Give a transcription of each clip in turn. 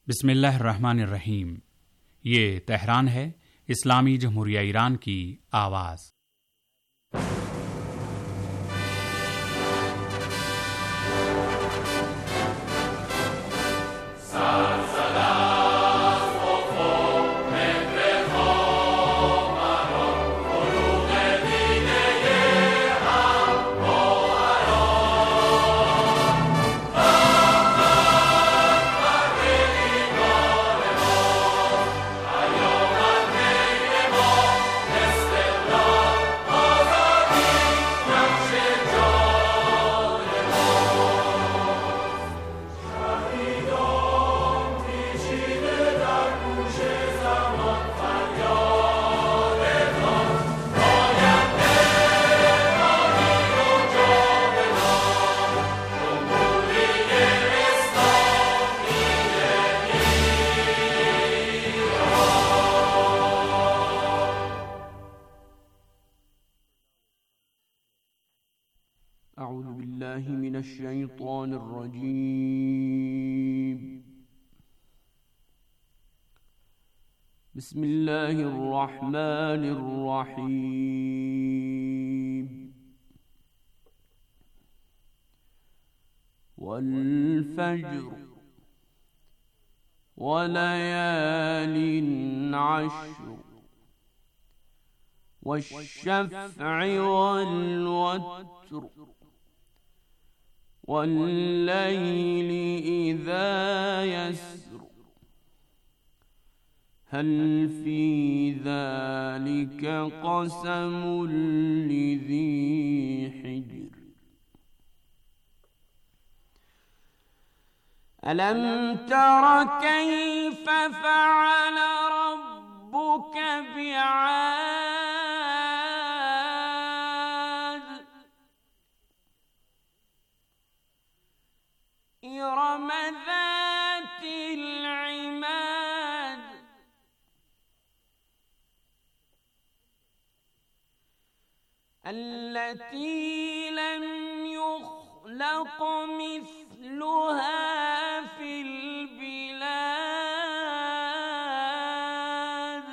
बिस्मिल्लाहिर्रहमानिर्रहीम। ये तेहरान है, इस्लामी जमहूरिया ईरान की आवाज़। أعوذ بالله من الشيطان الرجيم. بسم الله الرحمن الرحيم. والفجر وليال عشر والشفع والوتر والليل إذا يسر هل في ذلك قسم لذي حجر ألم تر كيف فعل ربك بعاد إرم ذات العماد التي لم يخلق مثلها في البلاد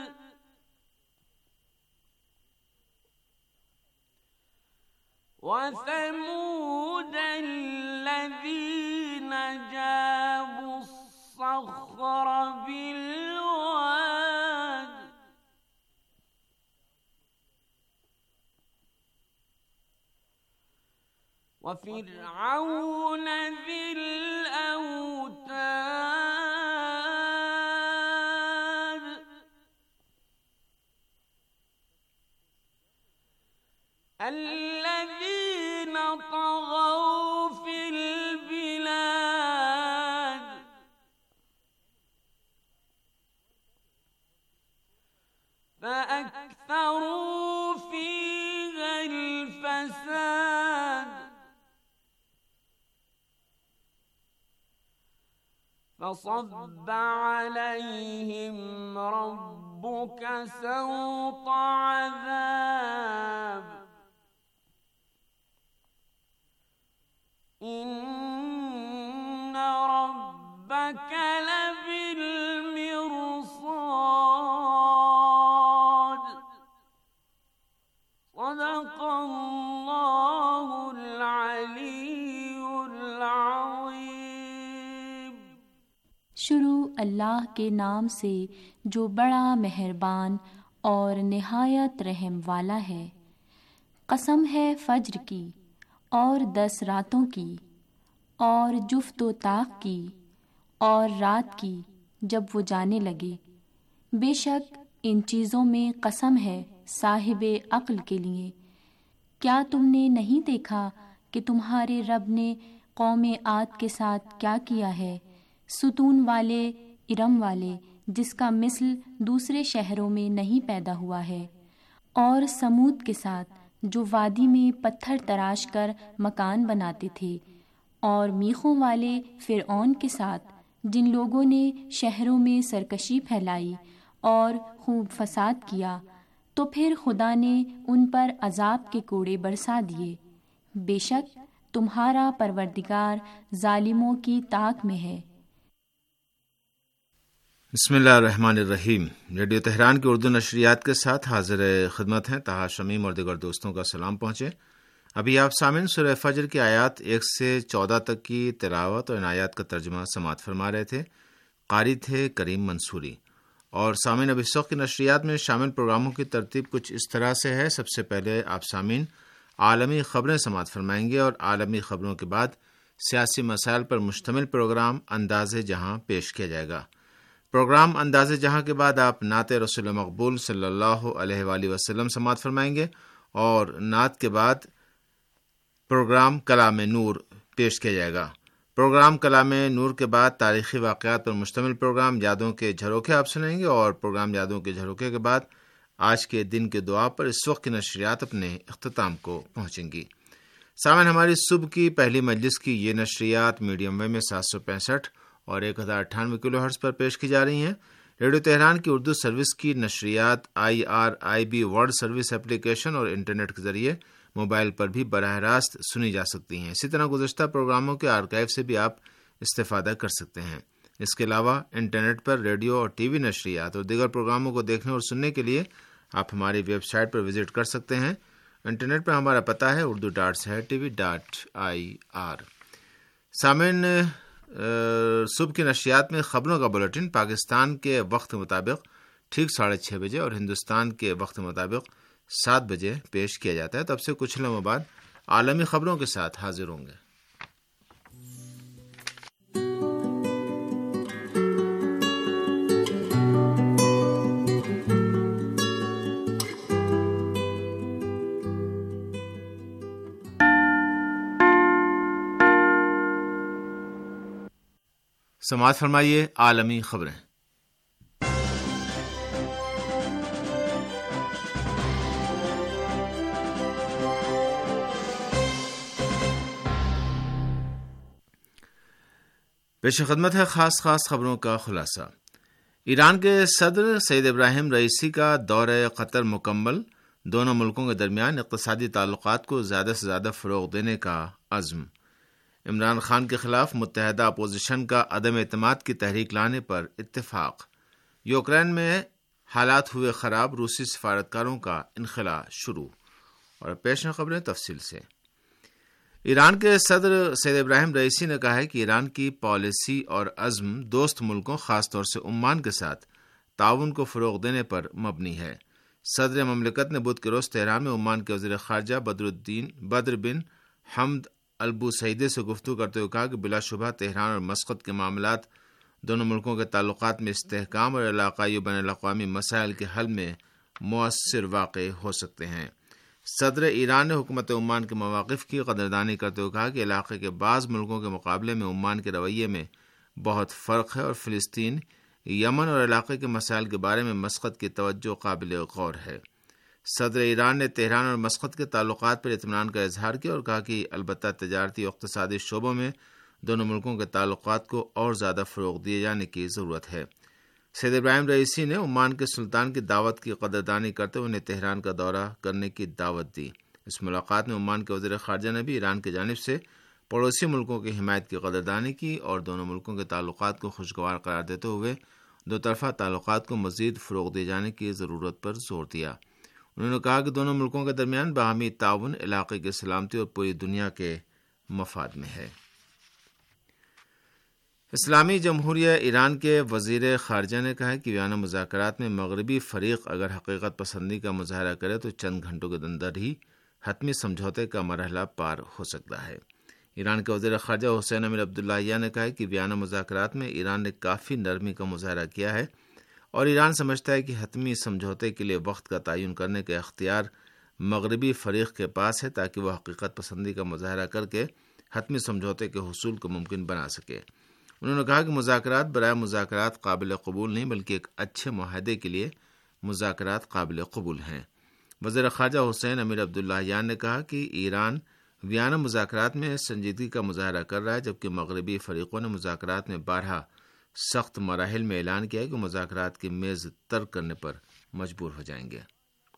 وثمود الذين جابوا الصخر بالواد وفرعون ذي الأوتاد الذين طغوا في البلاد فأكثروا فيها الفساد فصب عليهم ربك سوط عذاب إن ربك لبالمرصاد صدق الله العلي العظيم। शुरू अल्लाह के नाम से जो बड़ा मेहरबान और निहायत रहम वाला है। कसम है फज्र की और 10 रातों की और जुफ्त व ताक़ की और रात की जब वो जाने लगे। बेशक इन चीज़ों में कसम है साहिबे अक्ल के लिए। क्या तुमने नहीं देखा कि तुम्हारे रब ने कौमे आद के साथ क्या किया है, सुतून वाले इरम वाले जिसका मिसल दूसरे शहरों में नहीं पैदा हुआ है, और समूद के साथ जो वादी में पत्थर तराश कर मकान बनाते थे, और मीखों वाले फिरऔन के साथ जिन लोगों ने शहरों में सरकशी फैलाई और खूब फसाद किया। तो फिर खुदा ने उन पर अजाब के कोड़े बरसा दिए। बेशक तुम्हारा परवरदिगार जालिमों की ताक में है। بسم اللہ الرحمن الرحیم۔ ریڈیو تہران کی اردو نشریات کے ساتھ حاضر خدمت ہیں طاہر شمیم اور دیگر دوستوں کا سلام پہنچے۔ ابھی آپ سامعین سورہ فجر کی آیات 1 سے 14 تک کی تلاوت اور ان آیات کا ترجمہ سماعت فرما رہے تھے۔ قاری تھے کریم منصوری۔ اور سامعین، اب اس وقت کی نشریات میں شامل پروگراموں کی ترتیب کچھ اس طرح سے ہے۔ سب سے پہلے آپ سامعین عالمی خبریں سماعت فرمائیں گے اور عالمی خبروں کے بعد سیاسی مسائل پر مشتمل پروگرام انداز جہاں پیش کیا جائے گا۔ پروگرام انداز جہاں کے بعد آپ نعت رسول مقبول صلی اللہ علیہ وآلہ وسلم سماعت فرمائیں گے اور نعت کے بعد پروگرام کلام نور پیش کیا جائے گا۔ پروگرام کلام نور کے بعد تاریخی واقعات پر مشتمل پروگرام یادوں کے جھروکے آپ سنیں گے اور پروگرام یادوں کے جھروکے کے بعد آج کے دن کے دعا پر اس وقت کی نشریات اپنے اختتام کو پہنچیں گی۔ سامعین، ہماری صبح کی پہلی مجلس کی یہ نشریات میڈیم ویو میں 765 اور 1098 کلو ہرٹز پر پیش کی جا رہی ہیں۔ ریڈیو تہران کی اردو سروس کی نشریات IRIB ورلڈ سروس اپلیکیشن اور انٹرنیٹ کے ذریعے موبائل پر بھی براہ راست سنی جا سکتی ہیں۔ اسی طرح گزشتہ پروگراموں کے آرکائیو سے بھی آپ استفادہ کر سکتے ہیں۔ اس کے علاوہ انٹرنیٹ پر ریڈیو اور ٹی وی نشریات اور دیگر پروگراموں کو دیکھنے اور سننے کے لیے آپ ہماری ویب سائٹ پر وزٹ کر سکتے ہیں۔ انٹرنیٹ پر ہمارا پتہ ہے urdu.tv.ir۔ سامعین، صبح کی نشریات میں خبروں کا بلیٹن پاکستان کے وقت مطابق ٹھیک 6:30 بجے اور ہندوستان کے وقت مطابق 7 بجے پیش کیا جاتا ہے۔ تب سے کچھ لمحوں بعد عالمی خبروں کے ساتھ حاضر ہوں گے۔ سماعت فرمائیے عالمی خبریں۔ پیش خدمت ہے خاص خبروں کا خلاصہ۔ ایران کے صدر سید ابراہیم رئیسی کا دورہ قطر مکمل، دونوں ملکوں کے درمیان اقتصادی تعلقات کو زیادہ سے زیادہ فروغ دینے کا عزم۔ عمران خان کے خلاف متحدہ اپوزیشن کا عدم اعتماد کی تحریک لانے پر اتفاق۔ یوکرین میں حالات ہوئے خراب، روسی سفارتکاروں کا انخلاء شروع۔ اور پیش میں خبریں تفصیل سے۔ ایران کے صدر سید ابراہیم رئیسی نے کہا ہے کہ ایران کی پالیسی اور عزم دوست ملکوں خاص طور سے عمان کے ساتھ تعاون کو فروغ دینے پر مبنی ہے۔ صدر مملکت نے بدھ کے روز تہران میں عمان کے وزیر خارجہ بدر بن حمد البوسعیدی سے گفتگو کرتے ہوئے کہا کہ بلا شبہ تہران اور مسقط کے معاملات دونوں ملکوں کے تعلقات میں استحکام اور علاقائی و بین الاقوامی مسائل کے حل میں مؤثر واقع ہو سکتے ہیں۔ صدر ایران نے حکومت عمان کے مواقف کی قدردانی کرتے ہوئے کہا کہ علاقے کے بعض ملکوں کے مقابلے میں عمان کے رویے میں بہت فرق ہے اور فلسطین، یمن اور علاقے کے مسائل کے بارے میں مسقط کی توجہ قابل غور ہے۔ صدر ایران نے تہران اور مسقط کے تعلقات پر اطمینان کا اظہار کیا اور کہا کہ البتہ تجارتی اور اقتصادی شعبوں میں دونوں ملکوں کے تعلقات کو اور زیادہ فروغ دیے جانے کی ضرورت ہے۔ سید ابراہیم رئیسی نے عمان کے سلطان کی دعوت کی قدردانی کرتے ہوئے انہیں تہران کا دورہ کرنے کی دعوت دی۔ اس ملاقات میں عمان کے وزیر خارجہ نے بھی ایران کی جانب سے پڑوسی ملکوں کی حمایت کی قدردانی کی اور دونوں ملکوں کے تعلقات کو خوشگوار قرار دیتے ہوئے دو طرفہ تعلقات کو مزید فروغ دیے جانے کی ضرورت پر زور دیا۔ انہوں نے کہا کہ دونوں ملکوں کے درمیان باہمی تعاون علاقے کی سلامتی اور پوری دنیا کے مفاد میں ہے۔ اسلامی جمہوریہ ایران کے وزیر خارجہ نے کہا کہ ویانا مذاکرات میں مغربی فریق اگر حقیقت پسندی کا مظاہرہ کرے تو چند گھنٹوں کے اندر ہی حتمی سمجھوتے کا مرحلہ پار ہو سکتا ہے۔ ایران کے وزیر خارجہ حسین امیر عبداللہیہ نے کہا کہ ویانا مذاکرات میں ایران نے کافی نرمی کا مظاہرہ کیا ہے اور ایران سمجھتا ہے کہ حتمی سمجھوتے کے لیے وقت کا تعین کرنے کا اختیار مغربی فریق کے پاس ہے تاکہ وہ حقیقت پسندی کا مظاہرہ کر کے حتمی سمجھوتے کے حصول کو ممکن بنا سکے۔ انہوں نے کہا کہ مذاکرات برائے مذاکرات قابل قبول نہیں بلکہ ایک اچھے معاہدے کے لیے مذاکرات قابل قبول ہیں۔ وزیر خارجہ حسین امیر عبداللہیان نے کہا کہ ایران ویانا مذاکرات میں سنجیدگی کا مظاہرہ کر رہا ہے جبکہ مغربی فریقوں نے مذاکرات میں بارہا سخت مراحل میں اعلان کیا ہے کہ مذاکرات کی میز ترک کرنے پر مجبور ہو جائیں گے۔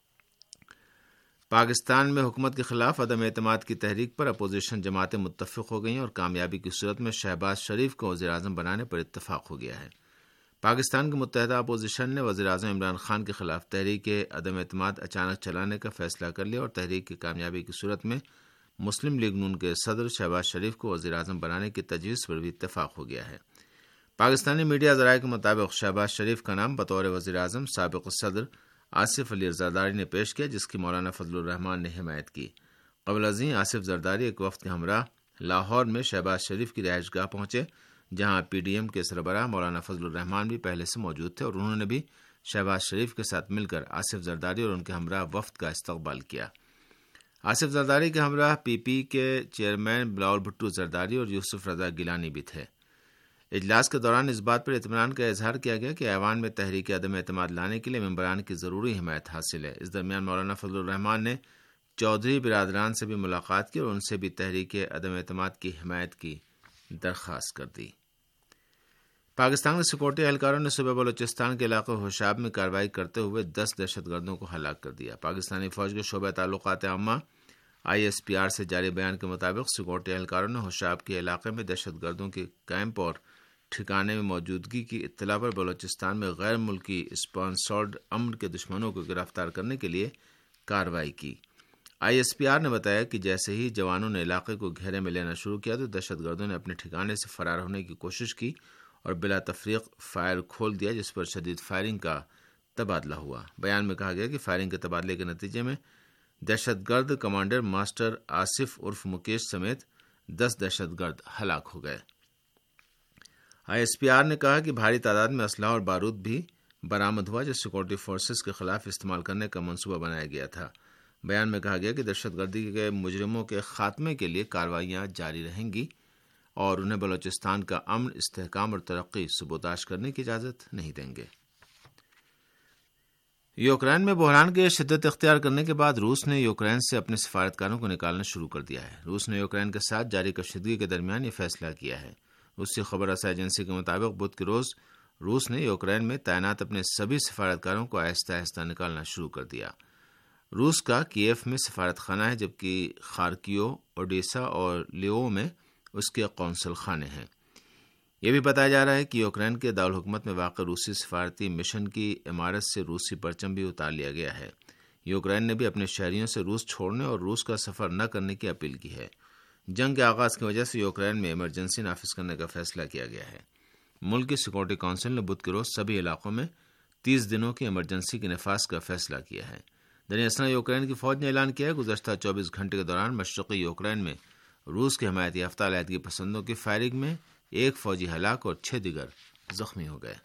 پاکستان میں حکومت کے خلاف عدم اعتماد کی تحریک پر اپوزیشن جماعتیں متفق ہو گئی ہیں اور کامیابی کی صورت میں شہباز شریف کو وزیر اعظم بنانے پر اتفاق ہو گیا ہے۔ پاکستان کے متحدہ اپوزیشن نے وزیر اعظم عمران خان کے خلاف تحریک عدم اعتماد اچانک چلانے کا فیصلہ کر لیا اور تحریک کی کامیابی کی صورت میں مسلم لیگ نون کے صدر شہباز شریف کو وزیر اعظم بنانے کی تجویز پر بھی اتفاق ہو گیا ہے۔ پاکستانی میڈیا ذرائع کے مطابق شہباز شریف کا نام بطور وزیر اعظم سابق صدر آصف علی زرداری نے پیش کیا، جس کی مولانا فضل الرحمان نے حمایت کی۔ قبل ازیں آصف زرداری ایک وفد کے ہمراہ لاہور میں شہباز شریف کی رہائش گاہ پہنچے، جہاں پی ڈی ایم کے سربراہ مولانا فضل الرحمان بھی پہلے سے موجود تھے اور انہوں نے بھی شہباز شریف کے ساتھ مل کر آصف زرداری اور ان کے ہمراہ وفد کا استقبال کیا۔ آصف زرداری کے ہمراہ پی پی کے چیئرمین بلاول بھٹو زرداری اور یوسف رضا گیلانی بھی تھے۔ اجلاس کے دوران اس بات پر اطمینان کا اظہار کیا گیا کہ ایوان میں تحریک عدم اعتماد لانے کے لیے ممبران کی ضروری حمایت حاصل ہے۔ اس درمیان مولانا فضل الرحمان نے چودھری برادران سے بھی ملاقات کی اور ان سے بھی تحریک عدم اعتماد کی حمایت کی درخواست کر دی۔ پاکستان کے سیکورٹی اہلکاروں نے صوبہ بلوچستان کے علاقے ہوشاب میں کارروائی کرتے ہوئے 10 دہشت گردوں کو ہلاک کر دیا۔ پاکستانی فوج کے شعبہ تعلقات عامہ ISPR سے جاری بیان کے مطابق سیکورٹی اہلکاروں نے ہوشاب کے علاقے میں دہشت گردوں کے کیمپ اور ٹھکانے میں موجودگی کی اطلاع پر بلوچستان میں غیر ملکی اسپانسرڈ امن کے دشمنوں کو گرفتار کرنے کے لیے کارروائی کی۔ ISPR نے بتایا کہ جیسے ہی جوانوں نے علاقے کو گھیرے میں لینا شروع کیا تو دہشت گردوں نے اپنے ٹھکانے سے فرار ہونے کی کوشش کی اور بلا تفریق فائر کھول دیا، جس پر شدید فائرنگ کا تبادلہ ہوا۔ بیان میں کہا گیا کہ فائرنگ کے تبادلے کے نتیجے میں دہشت گرد کمانڈر ماسٹر آصف عرف مکیش سمیت 10 دہشت گرد ہلاک ہو گئے۔ ISPR نے کہا کہ بھاری تعداد میں اسلحہ اور بارود بھی برآمد ہوا جو سیکورٹی فورسز کے خلاف استعمال کرنے کا منصوبہ بنایا گیا تھا۔ بیان میں کہا گیا کہ دہشت گردی کے مجرموں کے خاتمے کے لیے کارروائیاں جاری رہیں گی اور انہیں بلوچستان کا امن، استحکام اور ترقی سبوتاش کرنے کی اجازت نہیں دیں گے۔ یوکرین میں بحران کے شدت اختیار کرنے کے بعد روس نے یوکرین سے اپنے سفارتکاروں کو نکالنا شروع کر دیا ہے۔ روس نے یوکرین کے ساتھ جاری کشیدگی کے درمیان یہ فیصلہ کیا ہے۔ روسی خبر رساں ایجنسی کے مطابق بدھ کے روز روس نے یوکرین میں تعینات اپنے سبھی سفارتکاروں کو آہستہ آہستہ نکالنا شروع کر دیا۔ روس کا کیف میں سفارت خانہ ہے، جبکہ خارکیو، اوڈیسا اور لیو میں اس کے قونصل خانے ہیں۔ یہ بھی بتایا جا رہا ہے کہ یوکرین کے دارالحکومت میں واقع روسی سفارتی مشن کی عمارت سے روسی پرچم بھی اتار لیا گیا ہے۔ یوکرین نے بھی اپنے شہریوں سے روس چھوڑنے اور روس کا سفر نہ کرنے کی اپیل کی ہے۔ جنگ کے آغاز کی وجہ سے یوکرین میں ایمرجنسی نافذ کرنے کا فیصلہ کیا گیا ہے۔ ملک کی سیکورٹی کونسل نے بدھ کے روز سبھی علاقوں میں 30 دنوں کی ایمرجنسی کے نفاذ کا فیصلہ کیا ہے۔ دریں اثنا یوکرین کی فوج نے اعلان کیا ہے گزشتہ 24 گھنٹے کے دوران مشرقی یوکرین میں روس کے حمایت یافتہ علیحدگی پسندوں کی فائرنگ میں 1 فوجی ہلاک اور 6 دیگر زخمی ہو گئے۔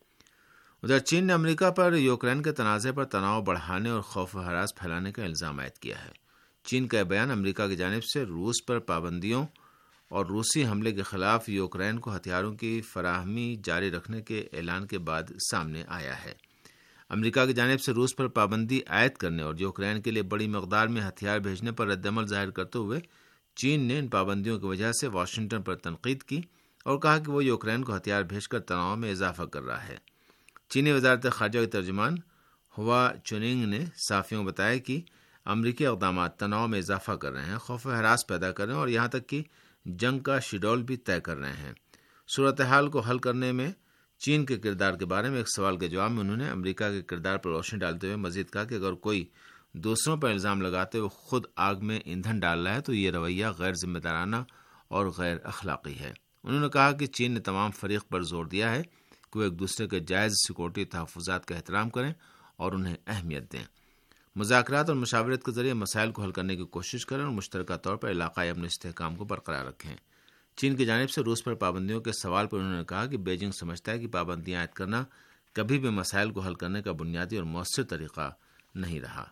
ادھر چین نے امریکہ پر یوکرین کے تنازع پر تناؤ بڑھانے اور خوف و ہراس پھیلانے کا الزام عائد کیا ہے۔ چین کا بیان امریکہ کی جانب سے روس پر پابندیوں اور روسی حملے کے خلاف یوکرین کو ہتھیاروں کی فراہمی جاری رکھنے کے اعلان کے بعد سامنے آیا ہے۔ امریکہ کی جانب سے روس پر پابندی عائد کرنے اور یوکرین کے لیے بڑی مقدار میں ہتھیار بھیجنے پر رد عمل ظاہر کرتے ہوئے چین نے ان پابندیوں کی وجہ سے واشنگٹن پر تنقید کی اور کہا کہ وہ یوکرین کو ہتھیار بھیج کر تناؤ میں اضافہ کر رہا ہے۔ چینی وزارت خارجہ کے ترجمان ہوا چونینگ نے صحافیوں کو بتایا کہ امریکی اقدامات تناؤ میں اضافہ کر رہے ہیں، خوف و ہراس پیدا کر رہے ہیں اور یہاں تک کہ جنگ کا شیڈول بھی طے کر رہے ہیں۔ صورتحال کو حل کرنے میں چین کے کردار کے بارے میں ایک سوال کے جواب میں انہوں نے امریکہ کے کردار پر روشنی ڈالتے ہوئے مزید کہا کہ اگر کوئی دوسروں پر الزام لگاتے ہوئے خود آگ میں ایندھن ڈال رہا ہے تو یہ رویہ غیر ذمہ دارانہ اور غیر اخلاقی ہے۔ انہوں نے کہا کہ چین نے تمام فریق پر زور دیا ہے کہ وہ ایک دوسرے کے جائز سیکورٹی تحفظات کا احترام کریں اور انہیں اہمیت دیں، مذاکرات اور مشاورت کے ذریعے مسائل کو حل کرنے کی کوشش کریں اور مشترکہ طور پر علاقائی امن استحکام کو برقرار رکھیں۔ چین کی جانب سے روس پر پابندیوں کے سوال پر انہوں نے کہا کہ بیجنگ سمجھتا ہے کہ پابندیاں عائد کرنا کبھی بھی مسائل کو حل کرنے کا بنیادی اور مؤثر طریقہ نہیں رہا۔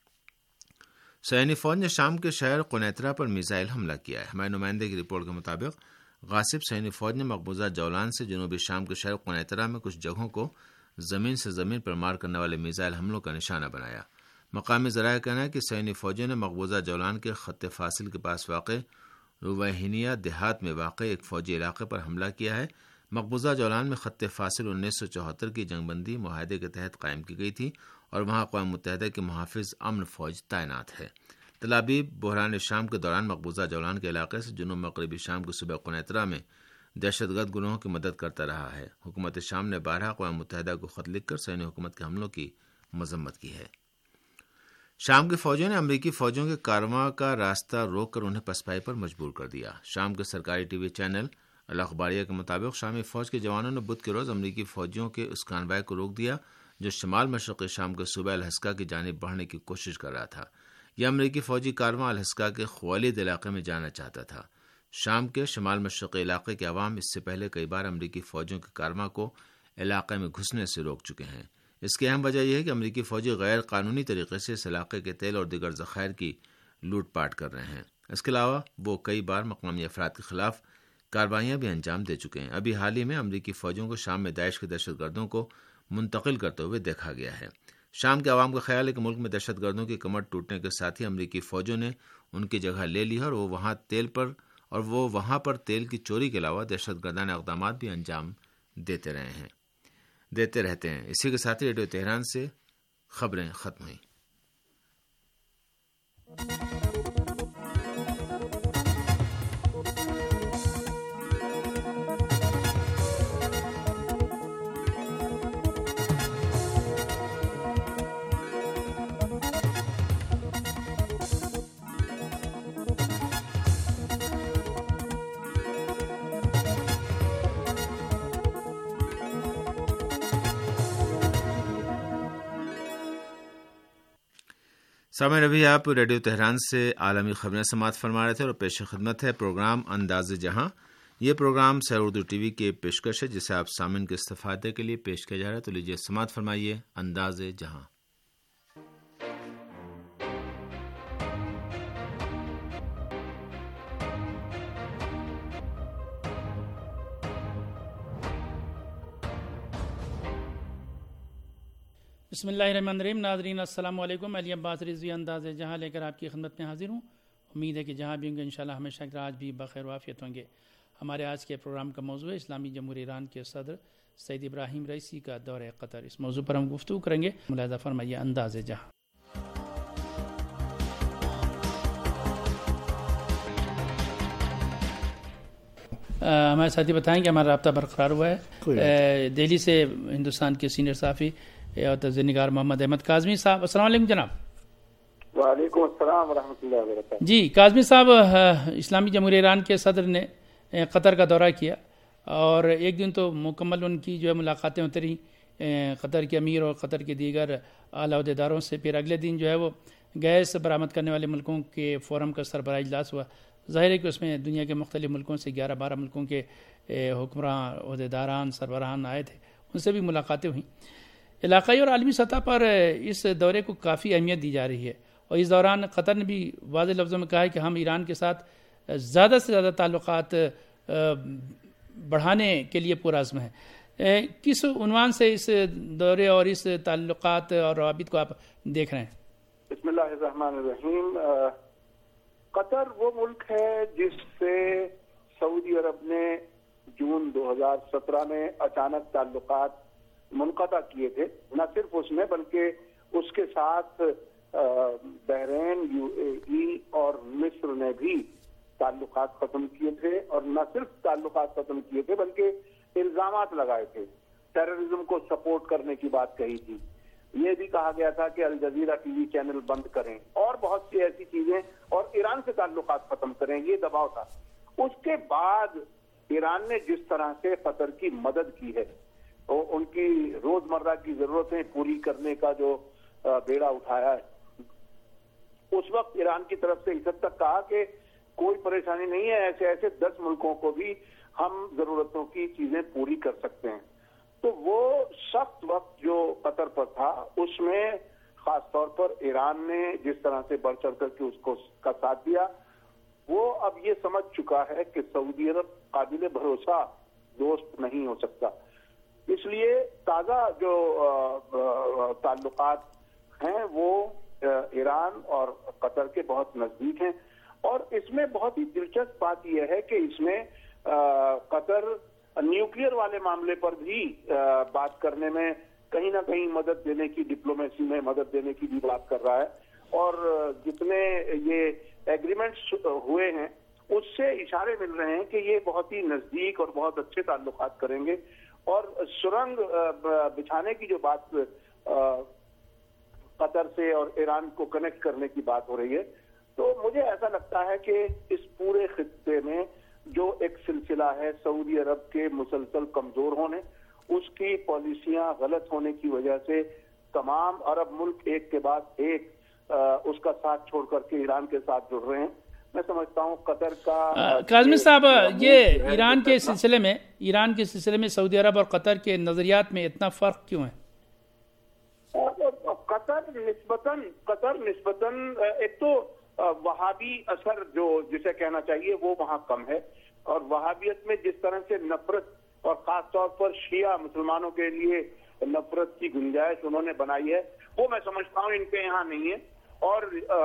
صہیونی فوج نے شام کے شہر قنیطرہ پر میزائل حملہ کیا ہے۔ ہمارے نمائندے کی رپورٹ کے مطابق غاصب صہیونی فوج نے مقبوضہ جولان سے جنوبی شام کے شہر قنیطرہ میں کچھ جگہوں کو زمین سے زمین پر مار کرنے والے میزائل حملوں کا نشانہ بنایا۔ مقامی ذرائع کا کہنا ہے کہ صہیونی فوجوں نے مقبوضہ جولان کے خط فاصل کے پاس واقع رویہنیا دیہات میں واقع ایک فوجی علاقے پر حملہ کیا ہے۔ مقبوضہ جولان میں خط فاصل 1974 کی جنگ بندی معاہدے کے تحت قائم کی گئی تھی اور وہاں اقوام متحدہ کی محافظ امن فوج تعینات ہے۔ تل ابیب بحران شام کے دوران مقبوضہ جولان کے علاقے سے جنوب مغربی شام کے صوبہ قنیطرہ میں دہشت گرد گروہوں کی مدد کرتا رہا ہے۔ حکومت شام نے بارہا اقوام متحدہ کو خط لکھ کر صہیونی حکومت کے حملوں کی مذمت کی ہے۔ شام کی فوجوں نے امریکی فوجوں کے کارروائی کا راستہ روک کر انہیں پسپائی پر مجبور کر دیا۔ شام کے سرکاری ٹی وی چینل الاخباریہ کے مطابق شامی فوج کے جوانوں نے بدھ کے روز امریکی فوجیوں کے اس کانوائے کو روک دیا جو شمال مشرقی شام کے صوبہ الحسکا کی جانب بڑھنے کی کوشش کر رہا تھا۔ یہ امریکی فوجی کاررواں الحسکا کے خوالد علاقے میں جانا چاہتا تھا۔ شام کے شمال مشرقی علاقے کے عوام اس سے پہلے کئی بار امریکی فوجوں کے کاررواں کو علاقے میں گھسنے سے روک چکے ہیں۔ اس کی اہم وجہ یہ ہے کہ امریکی فوجی غیر قانونی طریقے سے اس علاقے کے تیل اور دیگر ذخائر کی لوٹ پاٹ کر رہے ہیں۔ اس کے علاوہ وہ کئی بار مقامی افراد کے خلاف کارروائیاں بھی انجام دے چکے ہیں۔ ابھی حال ہی میں امریکی فوجوں کو شام میں داعش کے دہشت گردوں کو منتقل کرتے ہوئے دیکھا گیا ہے۔ شام کے عوام کا خیال ہے کہ ملک میں دہشت گردوں کی کمر ٹوٹنے کے ساتھ ہی امریکی فوجوں نے ان کی جگہ لے لی ہے اور وہ وہاں پر تیل کی چوری کے علاوہ دہشت گردانہ اقدامات بھی انجام دیتے رہتے ہیں۔ اسی کے ساتھ ہی ریڈیو تہران سے خبریں ختم ہوئیں۔ سامعین، ابھی آپ ریڈیو تہران سے عالمی خبریں سماعت فرما رہے تھے اور پیش خدمت ہے پروگرام انداز جہاں۔ یہ پروگرام سیر اردو ٹی وی کی پیشکش ہے جسے آپ سامعین کے استفادے کے لیے پیش کیا جا رہا ہے۔ تو لیجیے سماعت فرمائیے انداز جہاں۔ بسم اللہ الرحمن الرحیم۔ ناظرین السلام علیکم۔ علی عباس رضوی انداز جہاں لے کر آپ کی خدمت میں حاضر ہوں۔ امید ہے کہ جہاں بھی ہوں گے انشاءاللہ ہمیشہ کی آج بھی بخیر و عافیت ہوں گے۔ ہمارے آج کے پروگرام کا موضوع ہے اسلامی جمہوریہ ایران کے صدر سید ابراہیم رئیسی کا دورہ قطر۔ اس موضوع پر ہم گفتگو کریں گے۔ ملاحظہ فرمائیے انداز جہاں۔ ہمارے ساتھی بتائیں کہ ہمارا رابطہ برقرار ہوا ہے۔ دہلی سے ہندوستان کے سینئر صحافی اور تجزیہ نگار محمد احمد کاظمی صاحب، السلام علیکم جناب۔ وعلیکم السلام ورحمۃ اللہ وبرکاتہ۔ جی کاظمی صاحب، اسلامی جمہوریہ ایران کے صدر نے قطر کا دورہ کیا اور ایک دن تو مکمل ان کی جو ہے ملاقاتیں ہوتی رہیں قطر کے امیر اور قطر کے دیگر اعلیٰ عہدیداروں سے۔ پھر اگلے دن جو ہے وہ گیس برآمد کرنے والے ملکوں کے فورم کا سربراہ اجلاس ہوا۔ ظاہر ہے کہ اس میں دنیا کے مختلف ملکوں سے 11-12 ملکوں کے حکمراں، عہدیداران، سربراہان آئے تھے، ان سے بھی ملاقاتیں ہوئیں۔ علاقائی اور عالمی سطح پر اس دورے کو کافی اہمیت دی جا رہی ہے اور اس دوران قطر نے بھی واضح لفظوں میں کہا ہے کہ ہم ایران کے ساتھ زیادہ سے زیادہ تعلقات بڑھانے کے لیے پرعزم ہیں۔ کس عنوان سے اس دورے اور اس تعلقات اور روابط کو آپ دیکھ رہے ہیں؟ بسم اللہ الرحمن الرحیم۔ قطر وہ ملک ہے جس سے سعودی عرب نے جون 2017 میں اچانک تعلقات منقطع کیے تھے۔ نہ صرف اس میں بلکہ اس کے ساتھ بحرین، UAE اور مصر نے بھی تعلقات ختم کیے تھے، اور نہ صرف تعلقات ختم کیے تھے بلکہ الزامات لگائے تھے، ٹیررزم کو سپورٹ کرنے کی بات کہی تھی۔ یہ بھی کہا گیا تھا کہ الجزیرہ ٹی وی چینل بند کریں اور بہت سی ایسی چیزیں، اور ایران سے تعلقات ختم کریں، یہ دباؤ تھا۔ اس کے بعد ایران نے جس طرح سے قطر کی مدد کی ہے، ان کی روزمرہ کی ضرورتیں پوری کرنے کا جو بیڑا اٹھایا ہے، اس وقت ایران کی طرف سے اس حد تک کہا کہ کوئی پریشانی نہیں ہے، ایسے 10 ملکوں کو بھی ہم ضرورتوں کی چیزیں پوری کر سکتے ہیں۔ تو وہ سخت وقت جو قطر پر تھا، اس میں خاص طور پر ایران نے جس طرح سے بڑھ چڑھ کر کے اس کو کا ساتھ دیا، وہ اب یہ سمجھ چکا ہے کہ سعودی عرب قابل بھروسہ دوست نہیں ہو سکتا۔ اس لیے تازہ جو تعلقات ہیں وہ ایران اور قطر کے بہت نزدیک ہیں، اور اس میں بہت ہی دلچسپ بات یہ ہے کہ اس میں قطر نیوکلیئر والے معاملے پر بھی بات کرنے میں کہیں نہ کہیں مدد دینے کی، ڈپلومیسی میں مدد دینے کی بھی بات کر رہا ہے، اور جتنے یہ ایگریمنٹس ہوئے ہیں اس سے اشارے مل رہے ہیں کہ یہ بہت ہی نزدیک اور بہت اچھے تعلقات کریں گے. اور سرنگ بچھانے کی جو بات قطر سے اور ایران کو کنیکٹ کرنے کی بات ہو رہی ہے، تو مجھے ایسا لگتا ہے کہ اس پورے خطے میں جو ایک سلسلہ ہے سعودی عرب کے مسلسل کمزور ہونے، اس کی پالیسیاں غلط ہونے کی وجہ سے تمام عرب ملک ایک کے بعد ایک اس کا ساتھ چھوڑ کر کے ایران کے ساتھ جڑ رہے ہیں. میں سمجھتا ہوں قطر کا کاظمی صاحب، یہ ایران کے سلسلے میں سعودی عرب اور قطر کے نظریات میں اتنا فرق کیوں ہے؟ قطر نسبتاً ایک تو وہابی اثر جو جسے کہنا چاہیے وہ وہاں کم ہے، اور وہابیت میں جس طرح سے نفرت اور خاص طور پر شیعہ مسلمانوں کے لیے نفرت کی گنجائش انہوں نے بنائی ہے، وہ میں سمجھتا ہوں ان کے یہاں نہیں ہے. اور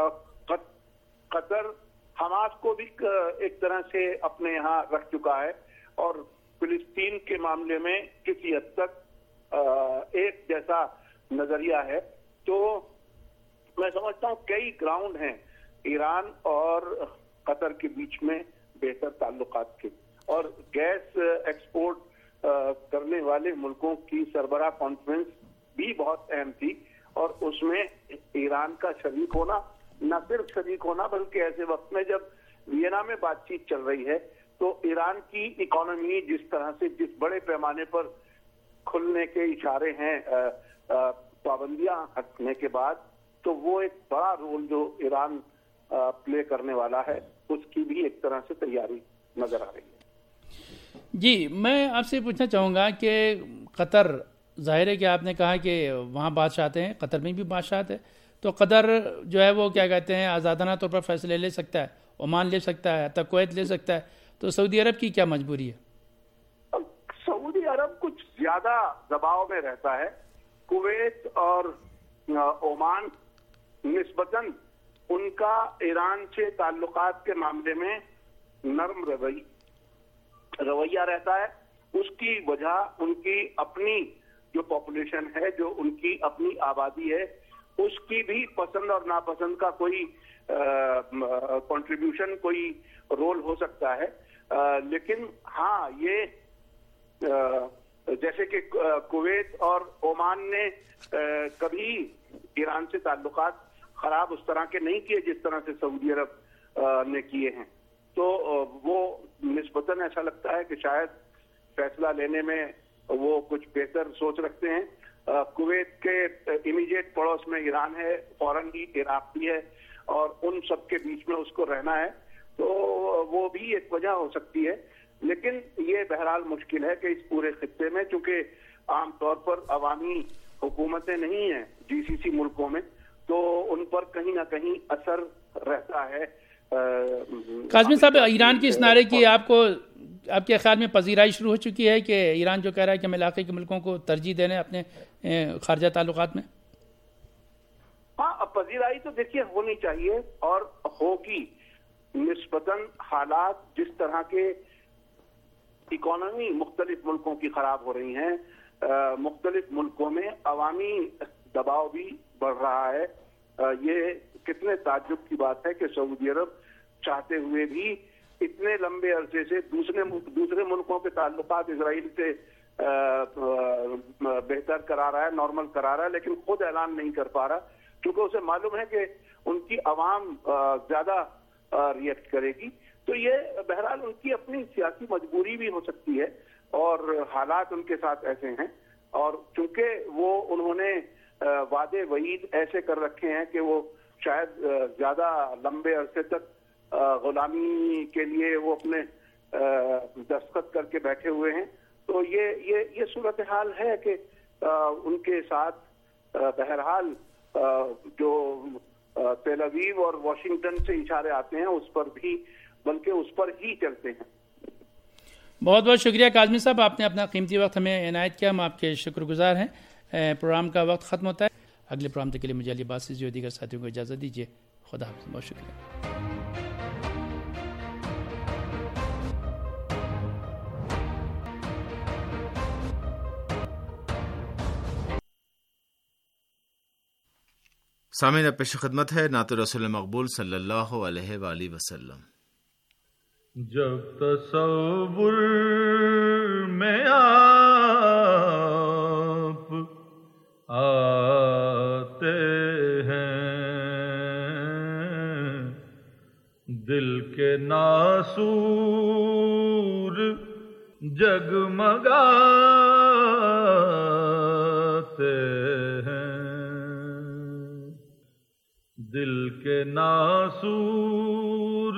قطر حماس کو بھی ایک طرح سے اپنے یہاں رکھ چکا ہے، اور فلسطین کے معاملے میں کسی حد تک ایک جیسا نظریہ ہے. تو میں سمجھتا ہوں کئی گراؤنڈ ہیں ایران اور قطر کے بیچ میں بہتر تعلقات کے. اور گیس ایکسپورٹ کرنے والے ملکوں کی سربراہ کانفرنس بھی بہت اہم تھی، اور اس میں ایران کا شریک ہونا، نہ صرف شریک ہونا بلکہ ایسے وقت میں جب وینا میں بات چیت چل رہی ہے تو ایران کی اکانومی جس طرح سے جس بڑے پیمانے پر کھلنے کے اشارے ہیں پابندیاں ہٹنے کے بعد، تو وہ ایک بڑا رول جو ایران پلے کرنے والا ہے اس کی بھی ایک طرح سے تیاری نظر آ رہی ہے. جی، میں آپ سے پوچھنا چاہوں گا کہ قطر، ظاہر ہے کہ آپ نے کہا کہ وہاں بادشاہت ہیں، قطر میں بھی بادشاہت ہے، تو قطر جو ہے وہ کیا کہتے ہیں آزادانہ طور پر فیصلے لے سکتا ہے، عمان لے سکتا ہے، کویت لے سکتا ہے، تو سعودی عرب کی کیا مجبوری ہے؟ سعودی عرب کچھ زیادہ دباؤ میں رہتا ہے. کویت اور عمان نسبتاً ان کا ایران سے تعلقات کے معاملے میں نرم رویہ رہتا ہے. اس کی وجہ ان کی اپنی جو پاپولیشن ہے، جو ان کی اپنی آبادی ہے، اس کی بھی پسند اور ناپسند کا کوئی کنٹریبیوشن، کوئی رول ہو سکتا ہے. لیکن ہاں، یہ جیسے کہ کویت اور عمان نے کبھی ایران سے تعلقات خراب اس طرح کے نہیں کیے جس طرح سے سعودی عرب نے کیے ہیں. تو وہ نسبتاً ایسا لگتا ہے کہ شاید فیصلہ لینے میں وہ کچھ بہتر سوچ رکھتے ہیں. کویت کے امیڈیٹ پڑوس میں ایران ہے، فوراً ہی عراق بھی ہے، اور ان سب کے بیچ میں اس کو رہنا ہے، تو وہ بھی ایک وجہ ہو سکتی ہے. لیکن یہ بہرحال مشکل ہے کہ اس پورے خطے میں، چونکہ عام طور پر عوامی حکومتیں نہیں ہیں جی سی سی ملکوں میں، تو ان پر کہیں نہ کہیں اثر رہتا ہے. کاظمی صاحب، ایران کی اس نعرے کی آپ کے خیال میں پذیرائی شروع ہو چکی ہے کہ ایران جو کہہ رہا ہے کہ ہم علاقے کے ملکوں کو ترجیح دینے اپنے خارجہ تعلقات میں؟ ہاں، پذیرائی تو دیکھیے ہونی چاہیے اور ہوگی. نسبتاً حالات جس طرح کے اکانومی مختلف ملکوں کی خراب ہو رہی ہیں، مختلف ملکوں میں عوامی دباؤ بھی بڑھ رہا ہے. یہ کتنے تعجب کی بات ہے کہ سعودی عرب چاہتے ہوئے بھی اتنے لمبے عرصے سے دوسرے ملکوں کے تعلقات اسرائیل سے بہتر کرا رہا ہے، نارمل کرا رہا ہے، لیکن خود اعلان نہیں کر پا رہا، کیونکہ اسے معلوم ہے کہ ان کی عوام زیادہ ریئیکٹ کرے گی. تو یہ بہرحال ان کی اپنی سیاسی مجبوری بھی ہو سکتی ہے، اور حالات ان کے ساتھ ایسے ہیں. اور چونکہ وہ انہوں نے وعدے وعید ایسے کر رکھے ہیں کہ وہ شاید زیادہ لمبے عرصے تک غلامی کے لیے وہ اپنے دستخط کر کے بیٹھے ہوئے ہیں. تو یہ صورتحال ہے کہ ان کے ساتھ بہرحال جو تیل اویو اور واشنگٹن سے اشارے آتے ہیں اس پر بھی، بلکہ اس پر ہی چلتے ہیں. بہت بہت شکریہ کاظمی صاحب، آپ نے اپنا قیمتی وقت ہمیں عنایت کیا، ہم آپ کے شکر گزار ہیں. پروگرام کا وقت ختم ہوتا ہے. اگلے پروگرام تک کے لیے مجھے علی باسی اور دیگر ساتھیوں کو اجازت دیجیے. خدا حافظ. بہت شکریہ. سامعین، پیش خدمت ہے نعت رسول مقبول صلی اللہ علیہ وآلہ وسلم. جب تصور میں آپ آتے ہیں دل کے ناسور جگمگاتے ہیں، دل کے ناسور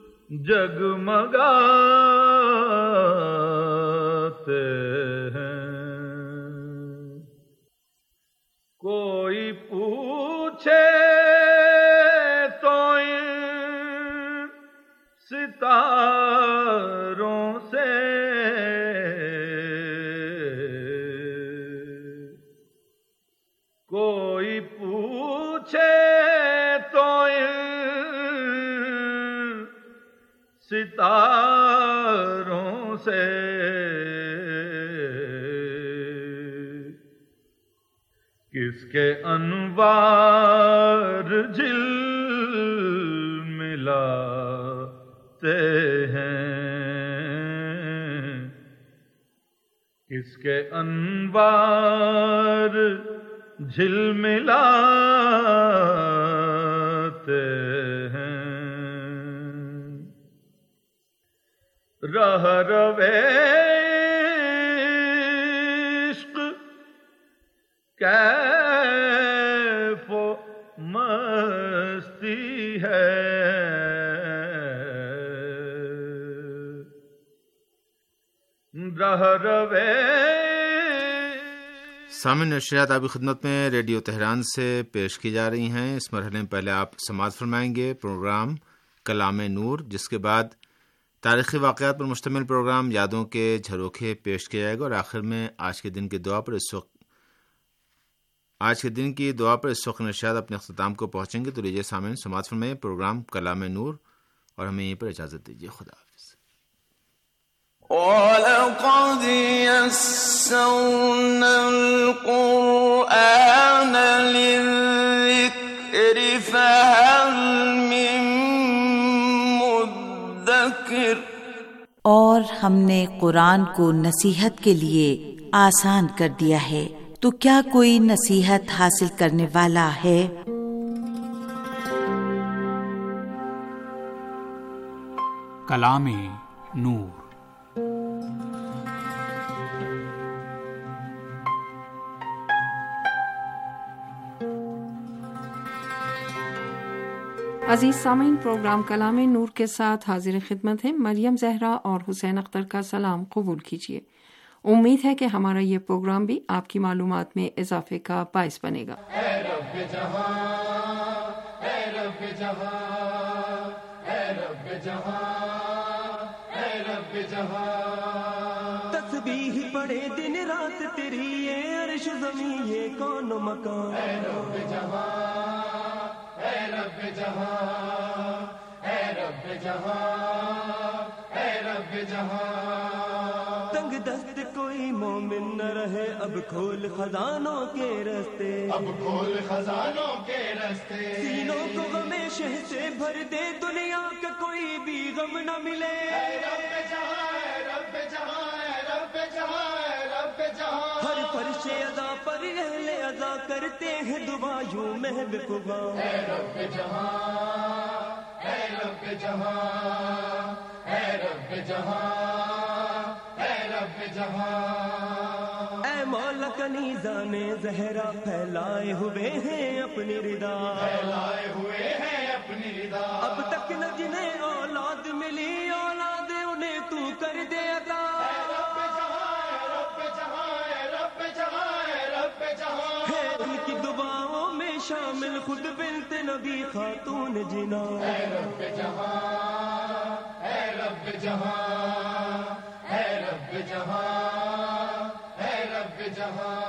جگمگاتے ہیں۔ کوئی پوچھے تو ان ستاروں سے کوئی پوچھے تو ان ستاروں سے کس کے انوار جل ملاتے ہیں، کس کے انوار جھلملاتے ہیں۔ رہ روے عشق کیف و مستی ہے، رہ روے۔ سامعین، نشریات آپ کی خدمت میں ریڈیو تہران سے پیش کی جا رہی ہیں۔ اس مرحلے میں پہلے آپ سماعت فرمائیں گے پروگرام کلام نور، جس کے بعد تاریخی واقعات پر مشتمل پروگرام یادوں کے جھروکے پیش کیا جائے گا، اور آخر میں آج کے دن کی دعا پر اس وقت نشریات اپنے اختتام کو پہنچیں گے۔ تو لیجیے سامعین، سماعت فرمائیں پروگرام کلام نور، اور ہمیں یہیں پر اجازت دیجیے۔ خدا حافظ۔ وَلَقَدْ يَسَّرْنَا الْقُرْآنَ لِلذِّكْرِ فَهَلْ مِن مُّدَّكِرٍ۔ اور ہم نے قرآن کو نصیحت کے لیے آسان کر دیا ہے، تو کیا کوئی نصیحت حاصل کرنے والا ہے؟ کلام نور۔ عزیز سامعین، پروگرام کلام نور کے ساتھ حاضر خدمت ہے مریم زہرا اور حسین اختر کا سلام قبول کیجیے۔ امید ہے کہ ہمارا یہ پروگرام بھی آپ کی معلومات میں اضافے کا باعث بنے گا۔ اے رب جہاں، اے رب جہاں، اے رب جہاں، اے رب جہاں، تسبیح پڑھے دن رات تیری، یہ عرش زمین یہ کون مکان۔ اے رب جہاں، اے رب جہاں، اے رب جہاں، اے رب جہاں، تنگ دست کوئی مومن نہ رہے، اب کھول خزانوں کے رستے، اب کھول خزانوں کے رستے، سینوں کو غم شہ سے بھر دے، دنیا کا کوئی بھی غم نہ ملے۔ اے رب جہاں، اے رب جہاں، اے رب جہاں، اے رب جہاں، ہر فرش ادا پر اہل ادا کرتے ہیں دعا یوں محب خدا۔ اے رب جہاں، اے رب جہاں، اے رب جہاں، اے رب جہاں، اے مولا کنیزان زہرا پھیلائے ہوئے ہیں اپنی رضا، پھیلائے ہوئے ہیں اپنی رضا، اب تک نہ جنہیں اولاد ملی، اولاد انہیں تو کر دے عطا۔ اے رب جہاں، اے رب جہاں، اے رب جہاں، اے رب جہاں، ہے ان کی دعاؤں میں شامل خود بنت نبی خاتون جنا۔ اے رب جہاں، اے رب جہاں، اے رب جہاں، اے رب جہاں۔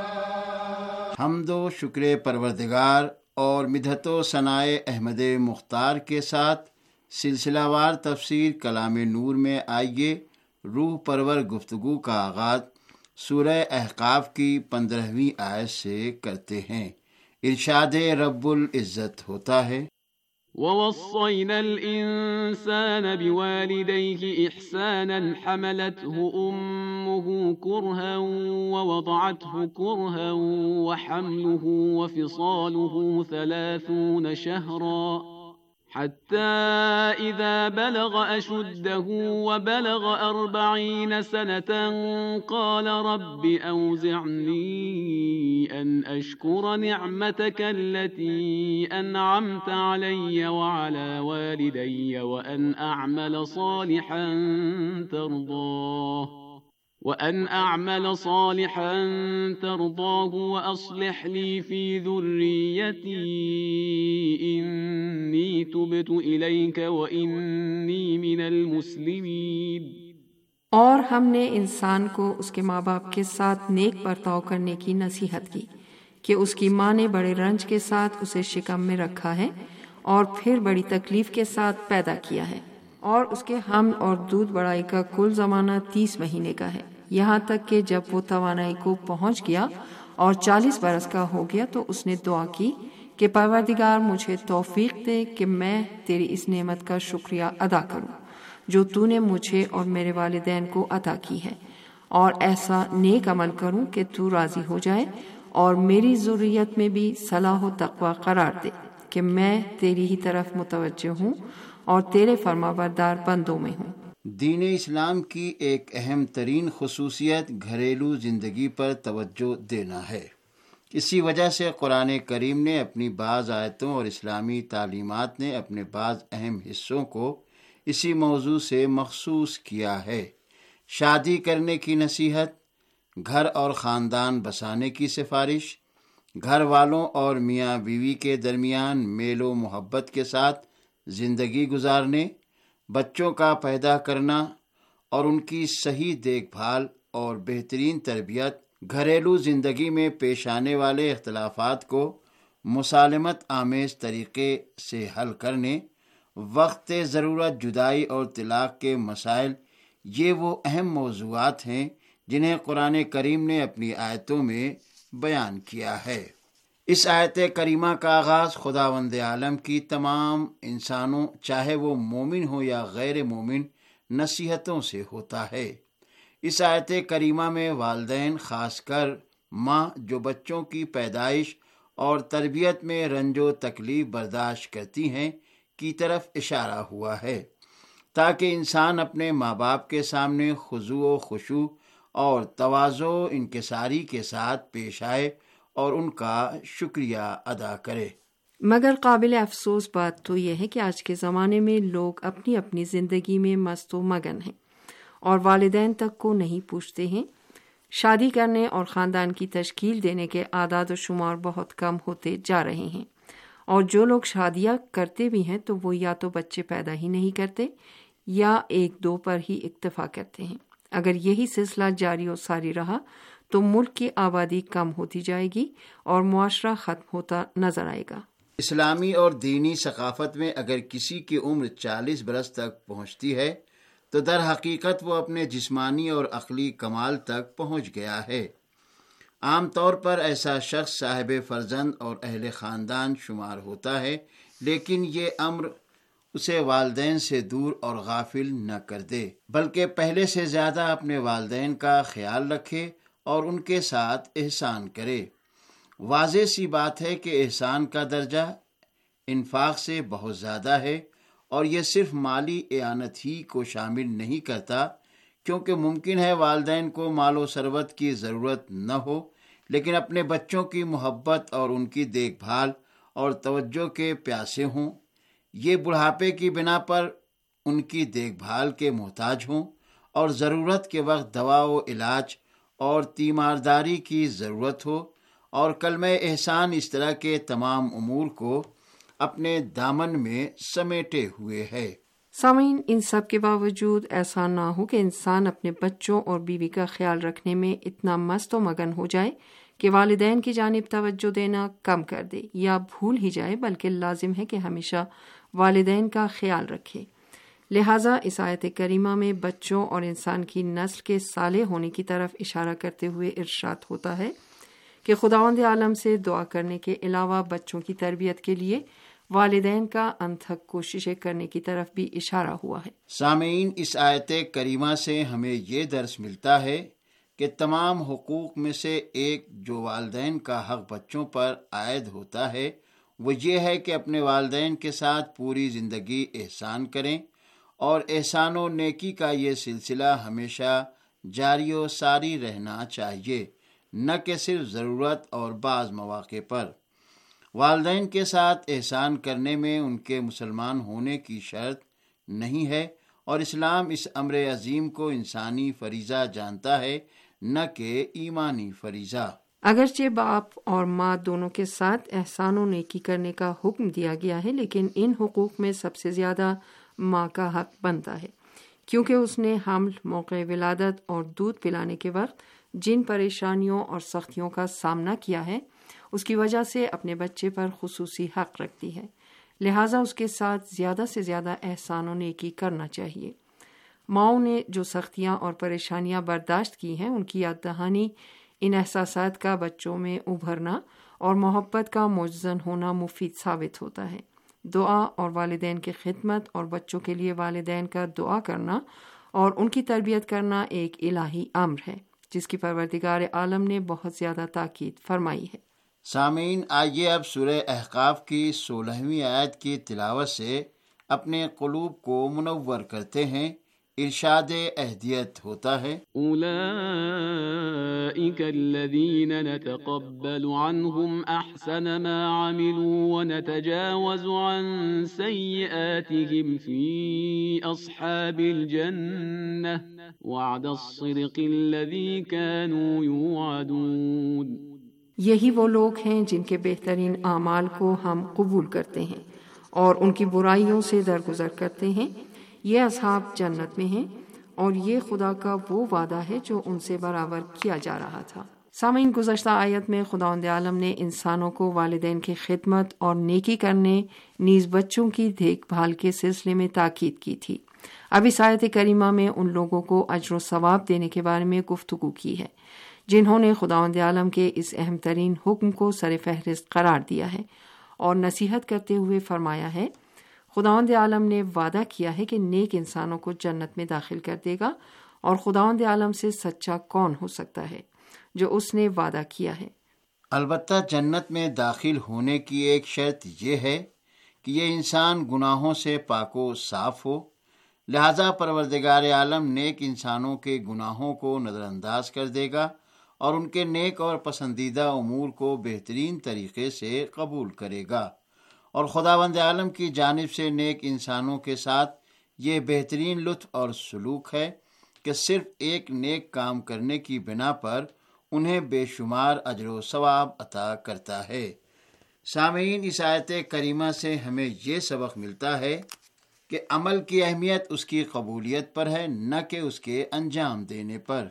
حمد و شکر پروردگار اور مدحت و ثناء احمد مختار کے ساتھ سلسلہ وار تفسیر کلام نور میں آئیے روح پرور گفتگو کا آغاز سورہ احقاف کی 15ویں آیت سے کرتے ہیں۔ ارشاد رب العزت ہوتا ہے، ووصينا الإنسان بوالديه إحسانا حملته أمه كرها ووضعته كرها وحمله وفصاله 30 شهرا حتى إذا بلغ أشده وبلغ 40 سنة قال رب أوزعني أن أشكر نعمتك التي أنعمت علي وعلى والدي وأن أعمل صالحا ترضاه وأصلح لي في ذريتي إني تبت إليك وإني من المسلمين۔ اور ہم نے انسان کو اس کے ماں باپ کے ساتھ نیک برتاؤ کرنے کی نصیحت کی کہ اس کی ماں نے بڑے رنج کے ساتھ اسے شکم میں رکھا ہے اور پھر بڑی تکلیف کے ساتھ پیدا کیا ہے، اور اس کے حمل اور دودھ بڑائی کا کل زمانہ 30 مہینے کا ہے، یہاں تک کہ جب وہ توانائی کو پہنچ گیا اور 40 برس کا ہو گیا تو اس نے دعا کی کہ پروردگار مجھے توفیق دے کہ میں تیری اس نعمت کا شکریہ ادا کروں جو تو نے مجھے اور میرے والدین کو عطا کی ہے، اور ایسا نیک عمل کروں کہ تو راضی ہو جائے اور میری ذریت میں بھی صلاح و تقوی قرار دے کہ میں تیری ہی طرف متوجہ ہوں اور تیرے فرمانبردار بندوں میں ہوں۔ دین اسلام کی ایک اہم ترین خصوصیت گھریلو زندگی پر توجہ دینا ہے۔ اسی وجہ سے قرآن کریم نے اپنی بعض آیتوں اور اسلامی تعلیمات نے اپنے بعض اہم حصوں کو اسی موضوع سے مخصوص کیا ہے۔ شادی کرنے کی نصیحت، گھر اور خاندان بسانے کی سفارش، گھر والوں اور میاں بیوی کے درمیان میل و محبت کے ساتھ زندگی گزارنے، بچوں کا پیدا کرنا اور ان کی صحیح دیکھ بھال اور بہترین تربیت، گھریلو زندگی میں پیش آنے والے اختلافات کو مسالمت آمیز طریقے سے حل کرنے، وقت ضرورت جدائی اور طلاق کے مسائل، یہ وہ اہم موضوعات ہیں جنہیں قرآن کریم نے اپنی آیتوں میں بیان کیا ہے۔ اس آیت کریمہ کا آغاز خداوند عالم کی تمام انسانوں، چاہے وہ مومن ہو یا غیر مومن، نصیحتوں سے ہوتا ہے۔ اس آیت کریمہ میں والدین، خاص کر ماں جو بچوں کی پیدائش اور تربیت میں رنج و تکلیف برداشت کرتی ہیں، کی طرف اشارہ ہوا ہے تاکہ انسان اپنے ماں باپ کے سامنے خضوع و خشوع اور تواضع و انکساری کے ساتھ پیش آئے اور ان کا شکریہ ادا کرے۔ مگر قابل افسوس بات تو یہ ہے کہ آج کے زمانے میں لوگ اپنی اپنی زندگی میں مست و مگن ہیں اور والدین تک کو نہیں پوچھتے ہیں۔ شادی کرنے اور خاندان کی تشکیل دینے کے اعداد و شمار بہت کم ہوتے جا رہے ہیں، اور جو لوگ شادیاں کرتے بھی ہیں تو وہ یا تو بچے پیدا ہی نہیں کرتے یا 1-2 پر ہی اکتفا کرتے ہیں۔ اگر یہی سلسلہ جاری و ساری رہا تو ملک کی آبادی کم ہوتی جائے گی اور معاشرہ ختم ہوتا نظر آئے گا۔ اسلامی اور دینی ثقافت میں اگر کسی کی عمر 40 برس تک پہنچتی ہے تو در حقیقت وہ اپنے جسمانی اور عقلی کمال تک پہنچ گیا ہے۔ عام طور پر ایسا شخص صاحب فرزند اور اہل خاندان شمار ہوتا ہے، لیکن یہ امر اسے والدین سے دور اور غافل نہ کر دے، بلکہ پہلے سے زیادہ اپنے والدین کا خیال رکھے اور ان کے ساتھ احسان کرے۔ واضح سی بات ہے کہ احسان کا درجہ انفاق سے بہت زیادہ ہے، اور یہ صرف مالی اعانت ہی کو شامل نہیں کرتا، کیونکہ ممکن ہے والدین کو مال و ثروت کی ضرورت نہ ہو، لیکن اپنے بچوں کی محبت اور ان کی دیکھ بھال اور توجہ کے پیاسے ہوں، یہ بڑھاپے کی بنا پر ان کی دیکھ بھال کے محتاج ہوں اور ضرورت کے وقت دوا و علاج اور تیمارداری کی ضرورت ہو، اور کلمہ احسان اس طرح کے تمام امور کو اپنے دامن میں سمیٹے ہوئے ہے۔ سامعین، ان سب کے باوجود ایسا نہ ہو کہ انسان اپنے بچوں اور بیوی کا خیال رکھنے میں اتنا مست و مگن ہو جائے کہ والدین کی جانب توجہ دینا کم کر دے یا بھول ہی جائے، بلکہ لازم ہے کہ ہمیشہ والدین کا خیال رکھے۔ لہٰذا اس آیت کریمہ میں بچوں اور انسان کی نسل کے صالح ہونے کی طرف اشارہ کرتے ہوئے ارشاد ہوتا ہے کہ خداوند عالم سے دعا کرنے کے علاوہ بچوں کی تربیت کے لیے والدین کا انتھک کوششیں کرنے کی طرف بھی اشارہ ہوا ہے۔ سامعین، اس آیت کریمہ سے ہمیں یہ درس ملتا ہے کہ تمام حقوق میں سے ایک جو والدین کا حق بچوں پر عائد ہوتا ہے وہ یہ ہے کہ اپنے والدین کے ساتھ پوری زندگی احسان کریں، اور احسان و نیکی کا یہ سلسلہ ہمیشہ جاری و ساری رہنا چاہیے، نہ کہ صرف ضرورت اور بعض مواقع پر۔ والدین کے ساتھ احسان کرنے میں ان کے مسلمان ہونے کی شرط نہیں ہے، اور اسلام اس امر عظیم کو انسانی فریضہ جانتا ہے، نہ کہ ایمانی فریضہ۔ اگرچہ باپ اور ماں دونوں کے ساتھ احسان و نیکی کرنے کا حکم دیا گیا ہے، لیکن ان حقوق میں سب سے زیادہ ماں کا حق بنتا ہے، کیونکہ اس نے حمل، موقع ولادت اور دودھ پلانے کے وقت جن پریشانیوں اور سختیوں کا سامنا کیا ہے اس کی وجہ سے اپنے بچے پر خصوصی حق رکھتی ہے، لہٰذا اس کے ساتھ زیادہ سے زیادہ احسان و نیکی کرنا چاہیے۔ ماؤں نے جو سختیاں اور پریشانیاں برداشت کی ہیں ان کی یاد دہانی، ان احساسات کا بچوں میں ابھرنا اور محبت کا مجزن ہونا مفید ثابت ہوتا ہے۔ دعا اور والدین کی خدمت اور بچوں کے لیے والدین کا دعا کرنا اور ان کی تربیت کرنا ایک الہی امر ہے جس کی پروردگار عالم نے بہت زیادہ تاکید فرمائی ہے۔ سامعین، آئیے اب سورہ احقاف کی 16ویں آیت کی تلاوت سے اپنے قلوب کو منور کرتے ہیں۔ ارشاد اہدیت ہوتا ہے، اولئک الذین نتقبل عنہم احسن ما عملوا ونتجاوز عن سیئاتهم فی اصحاب الجنہ وعد الصدق الذی كانوا یوعدون۔ یہی وہ لوگ ہیں جن کے بہترین اعمال کو ہم قبول کرتے ہیں اور ان کی برائیوں سے درگزر کرتے ہیں، یہ اصحاب جنت میں ہیں، اور یہ خدا کا وہ وعدہ ہے جو ان سے برابر کیا جا رہا تھا۔ سامعین، گزشتہ آیت میں خداوند عالم نے انسانوں کو والدین کی خدمت اور نیکی کرنے نیز بچوں کی دیکھ بھال کے سلسلے میں تاکید کی تھی۔ اب اس آیت کریمہ میں ان لوگوں کو اجر و ثواب دینے کے بارے میں گفتگو کی ہے جنہوں نے خداوند عالم کے اس اہم ترین حکم کو سر فہرست قرار دیا ہے، اور نصیحت کرتے ہوئے فرمایا ہے، خداوند عالم نے وعدہ کیا ہے کہ نیک انسانوں کو جنت میں داخل کر دے گا، اور خداوند عالم سے سچا کون ہو سکتا ہے جو اس نے وعدہ کیا ہے۔ البتہ جنت میں داخل ہونے کی ایک شرط یہ ہے کہ یہ انسان گناہوں سے پاک و صاف ہو، لہذا پروردگار عالم نیک انسانوں کے گناہوں کو نظر انداز کر دے گا اور ان کے نیک اور پسندیدہ امور کو بہترین طریقے سے قبول کرے گا، اور خداوند عالم کی جانب سے نیک انسانوں کے ساتھ یہ بہترین لطف اور سلوک ہے کہ صرف ایک نیک کام کرنے کی بنا پر انہیں بے شمار اجر و ثواب عطا کرتا ہے۔ سامعین، اس آیت کریمہ سے ہمیں یہ سبق ملتا ہے کہ عمل کی اہمیت اس کی قبولیت پر ہے، نہ کہ اس کے انجام دینے پر۔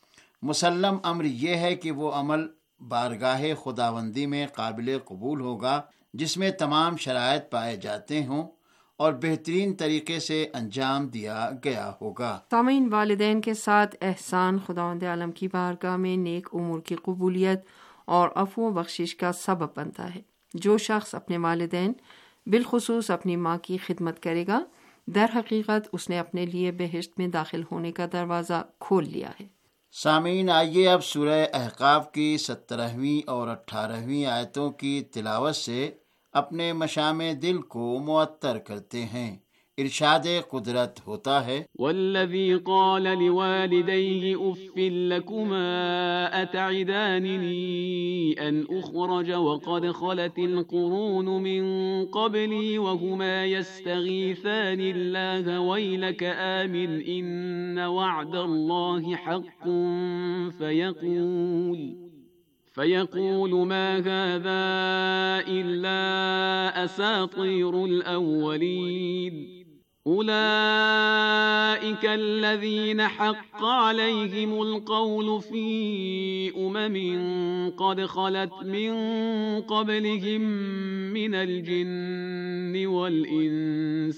مسلم امر یہ ہے کہ وہ عمل بارگاہ خداوندی میں قابل قبول ہوگا جس میں تمام شرائط پائے جاتے ہوں اور بہترین طریقے سے انجام دیا گیا ہوگا۔ سامعین، والدین کے ساتھ احسان خداوند عالم کی بارگاہ میں نیک امور کی قبولیت اور عفو و بخشش کا سبب بنتا ہے۔ جو شخص اپنے والدین بالخصوص اپنی ماں کی خدمت کرے گا، در حقیقت اس نے اپنے لیے بہشت میں داخل ہونے کا دروازہ کھول لیا ہے۔ سامعین، آئیے اب سورہ احقاف کی 17ویں اور 18ویں آیتوں کی تلاوت سے اپنے مشام دل کو معطر کرتے ہیں۔ ارشاد قدرت ہوتا ہے، والذی قال لوالدیہ اف لکما اتعداننی ان اخرج وقد خلت القرون من قبلی وهما يستغیثان اللہ ویلک آمن ان وعد اللہ حق فيقول ما هذا إلا أساطير الأولين أولئك الذين حق عليهم القول في قد خلت من قبلهم من الجن والإنس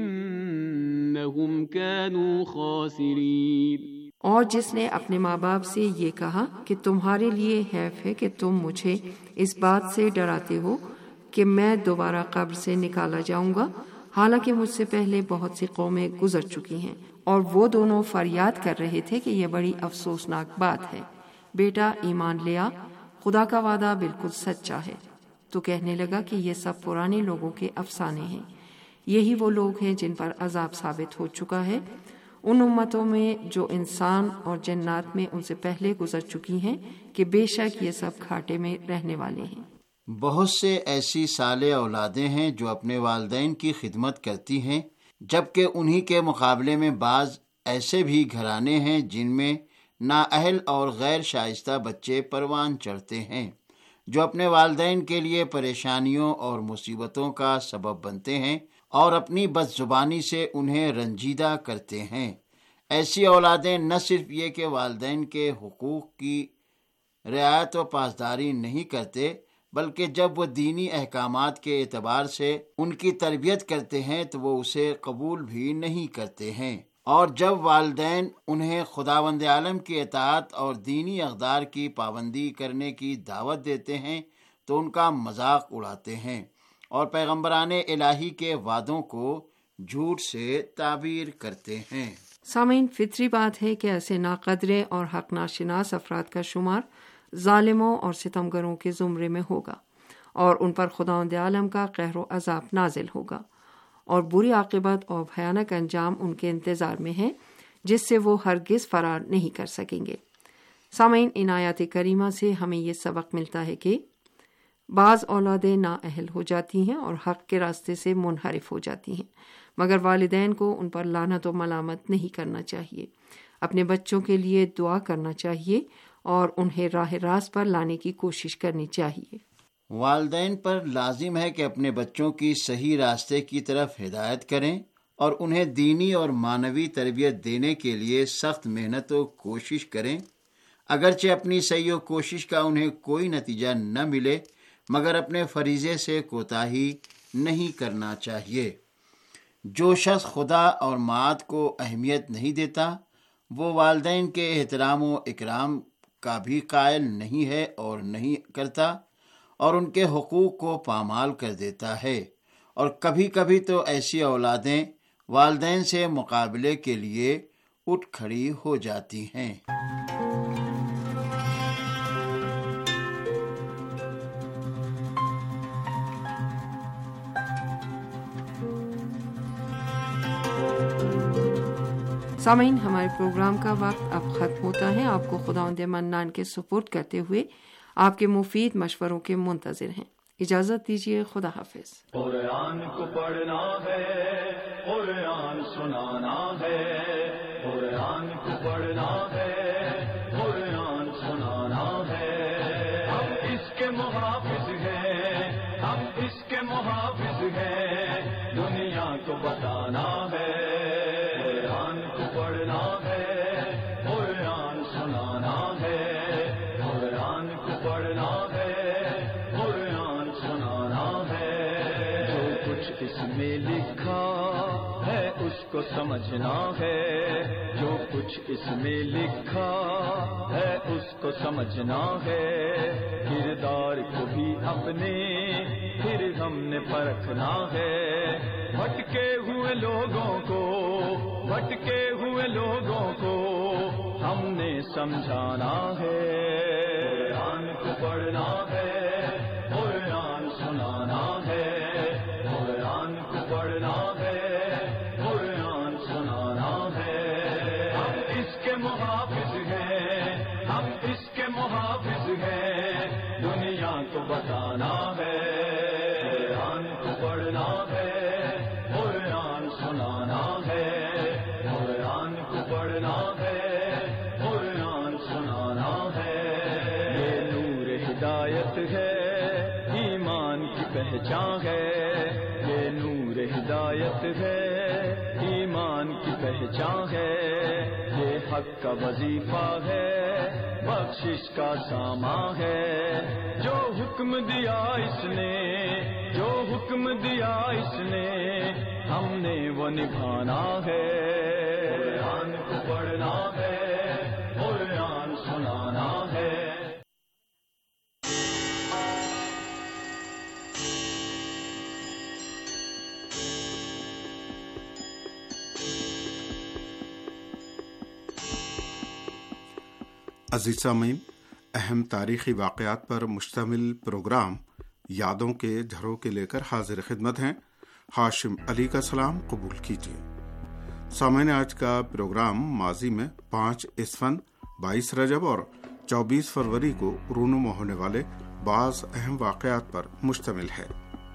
إنهم كانوا خاسرين۔ اور جس نے اپنے ماں باپ سے یہ کہا کہ تمہارے لیے حیف ہے کہ تم مجھے اس بات سے ڈراتے ہو کہ میں دوبارہ قبر سے نکالا جاؤں گا، حالانکہ مجھ سے پہلے بہت سی قومیں گزر چکی ہیں۔ اور وہ دونوں فریاد کر رہے تھے کہ یہ بڑی افسوسناک بات ہے۔ بیٹا ایمان لیا، خدا کا وعدہ بالکل سچا ہے۔ تو کہنے لگا کہ یہ سب پرانے لوگوں کے افسانے ہیں، یہی وہ لوگ ہیں جن پر عذاب ثابت ہو چکا ہے، ان امتوں میں جو انسان اور جنات میں ان سے پہلے گزر چکی ہیں، کہ بے شک یہ سب گھاٹے میں رہنے والے ہیں۔ بہت سے ایسی صالح اولادیں ہیں جو اپنے والدین کی خدمت کرتی ہیں، جبکہ انہی کے مقابلے میں بعض ایسے بھی گھرانے ہیں جن میں نااہل اور غیر شائستہ بچے پروان چڑھتے ہیں، جو اپنے والدین کے لیے پریشانیوں اور مصیبتوں کا سبب بنتے ہیں اور اپنی بد زبانی سے انہیں رنجیدہ کرتے ہیں۔ ایسی اولادیں نہ صرف یہ کہ والدین کے حقوق کی رعایت و پاسداری نہیں کرتے، بلکہ جب وہ دینی احکامات کے اعتبار سے ان کی تربیت کرتے ہیں تو وہ اسے قبول بھی نہیں کرتے ہیں، اور جب والدین انہیں خداوند عالم کی اطاعت اور دینی اقدار کی پابندی کرنے کی دعوت دیتے ہیں تو ان کا مذاق اڑاتے ہیں اور پیغمبران الہی کے وعدوں کو جھوٹ سے تعبیر کرتے ہیں۔ سامعین، فطری بات ہے کہ ایسے ناقدرے اور حق ناشناس افراد کا شمار ظالموں اور ستمگروں کے زمرے میں ہوگا، اور ان پر خداوند عالم کا قہر و عذاب نازل ہوگا، اور بری عاقبت اور بھیانک انجام ان کے انتظار میں ہے جس سے وہ ہرگز فرار نہیں کر سکیں گے۔ سامعین، ان آیات کریمہ سے ہمیں یہ سبق ملتا ہے کہ بعض اولادیں نااہل ہو جاتی ہیں اور حق کے راستے سے منحرف ہو جاتی ہیں، مگر والدین کو ان پر لعنت و ملامت نہیں کرنا چاہیے، اپنے بچوں کے لیے دعا کرنا چاہیے اور انہیں راہ راست پر لانے کی کوشش کرنی چاہیے۔ والدین پر لازم ہے کہ اپنے بچوں کی صحیح راستے کی طرف ہدایت کریں اور انہیں دینی اور معنوی تربیت دینے کے لیے سخت محنت و کوشش کریں، اگرچہ اپنی سعی و کوشش کا انہیں کوئی نتیجہ نہ ملے، مگر اپنے فریضے سے کوتاہی نہیں کرنا چاہیے۔ جو شخص خدا اور معاد کو اہمیت نہیں دیتا، وہ والدین کے احترام و اکرام کا بھی قائل نہیں ہے اور نہیں کرتا، اور ان کے حقوق کو پامال کر دیتا ہے، اور کبھی کبھی تو ایسی اولادیں والدین سے مقابلے کے لیے اٹھ کھڑی ہو جاتی ہیں۔ سامعین، ہمارے پروگرام کا وقت اب ختم ہوتا ہے۔ آپ کو خداوند منان کے سپرد کرتے ہوئے آپ کے مفید مشوروں کے منتظر ہیں۔ اجازت دیجیے، خدا حافظ۔ قرآن کو پڑھنا ہے، قرآن سنانا ہے، قرآن کو پڑھنا ہے، قرآن سنانا ہے۔ ہم اس کے محافظ ہیں، ہم اس کے محافظ ہیں، دنیا کو بتانا ہے۔ قرآن کو پڑھنا ہے، قرآن سنانا ہے، قرآن کو پڑھنا ہے، قرآن سنانا ہے۔ جو کچھ اس میں لکھا ہے اس کو سمجھنا ہے، جو کچھ اس میں لکھا ہے اس کو سمجھنا ہے۔ کردار کو بھی اپنے پھر ہم نے پرکھنا ہے۔ بھٹکے ہوئے لوگوں کو، بھٹکے ہوئے لوگوں کو ہم نے سمجھانا ہے۔ قرآن کو پڑھنا ہے، قرآن سنانا ہے، قرآن کو پڑھنا ہے، قرآن سنانا ہے۔ ہم اس کے محافظ ہیں، ہم اس کے محافظ ہیں، دنیا کو بتانا ہے۔ قرآن کو پڑھنا ہے، قرآن سنانا ہے، قرآن کو پڑھنا ہے، قرآن سنانا ہے۔ یہ نور ہدایت ہے، ایمان کی پہچان ہے، یہ نور ہدایت ہے، ایمان کی پہچان ہے۔ یہ حق کا وظیفہ ہے، بخشش کا سامان ہے۔ جو حکم دیا اس نے، جو حکم دیا اس نے، ہم نے وہ نبھانا ہے۔ قرآن کو پڑھنا ہے، قرآن سنانا ہے۔ عزیز سامعین، اہم تاریخی واقعات پر مشتمل پروگرام یادوں کے جھروکے لے کر حاضر خدمت ہیں۔ ہاشم علی کا سلام قبول کیجیے۔ سامعین، آج کا پروگرام ماضی میں 5 اسفند، 22 رجب اور 24 فروری کو رونما ہونے والے بعض اہم واقعات پر مشتمل ہے۔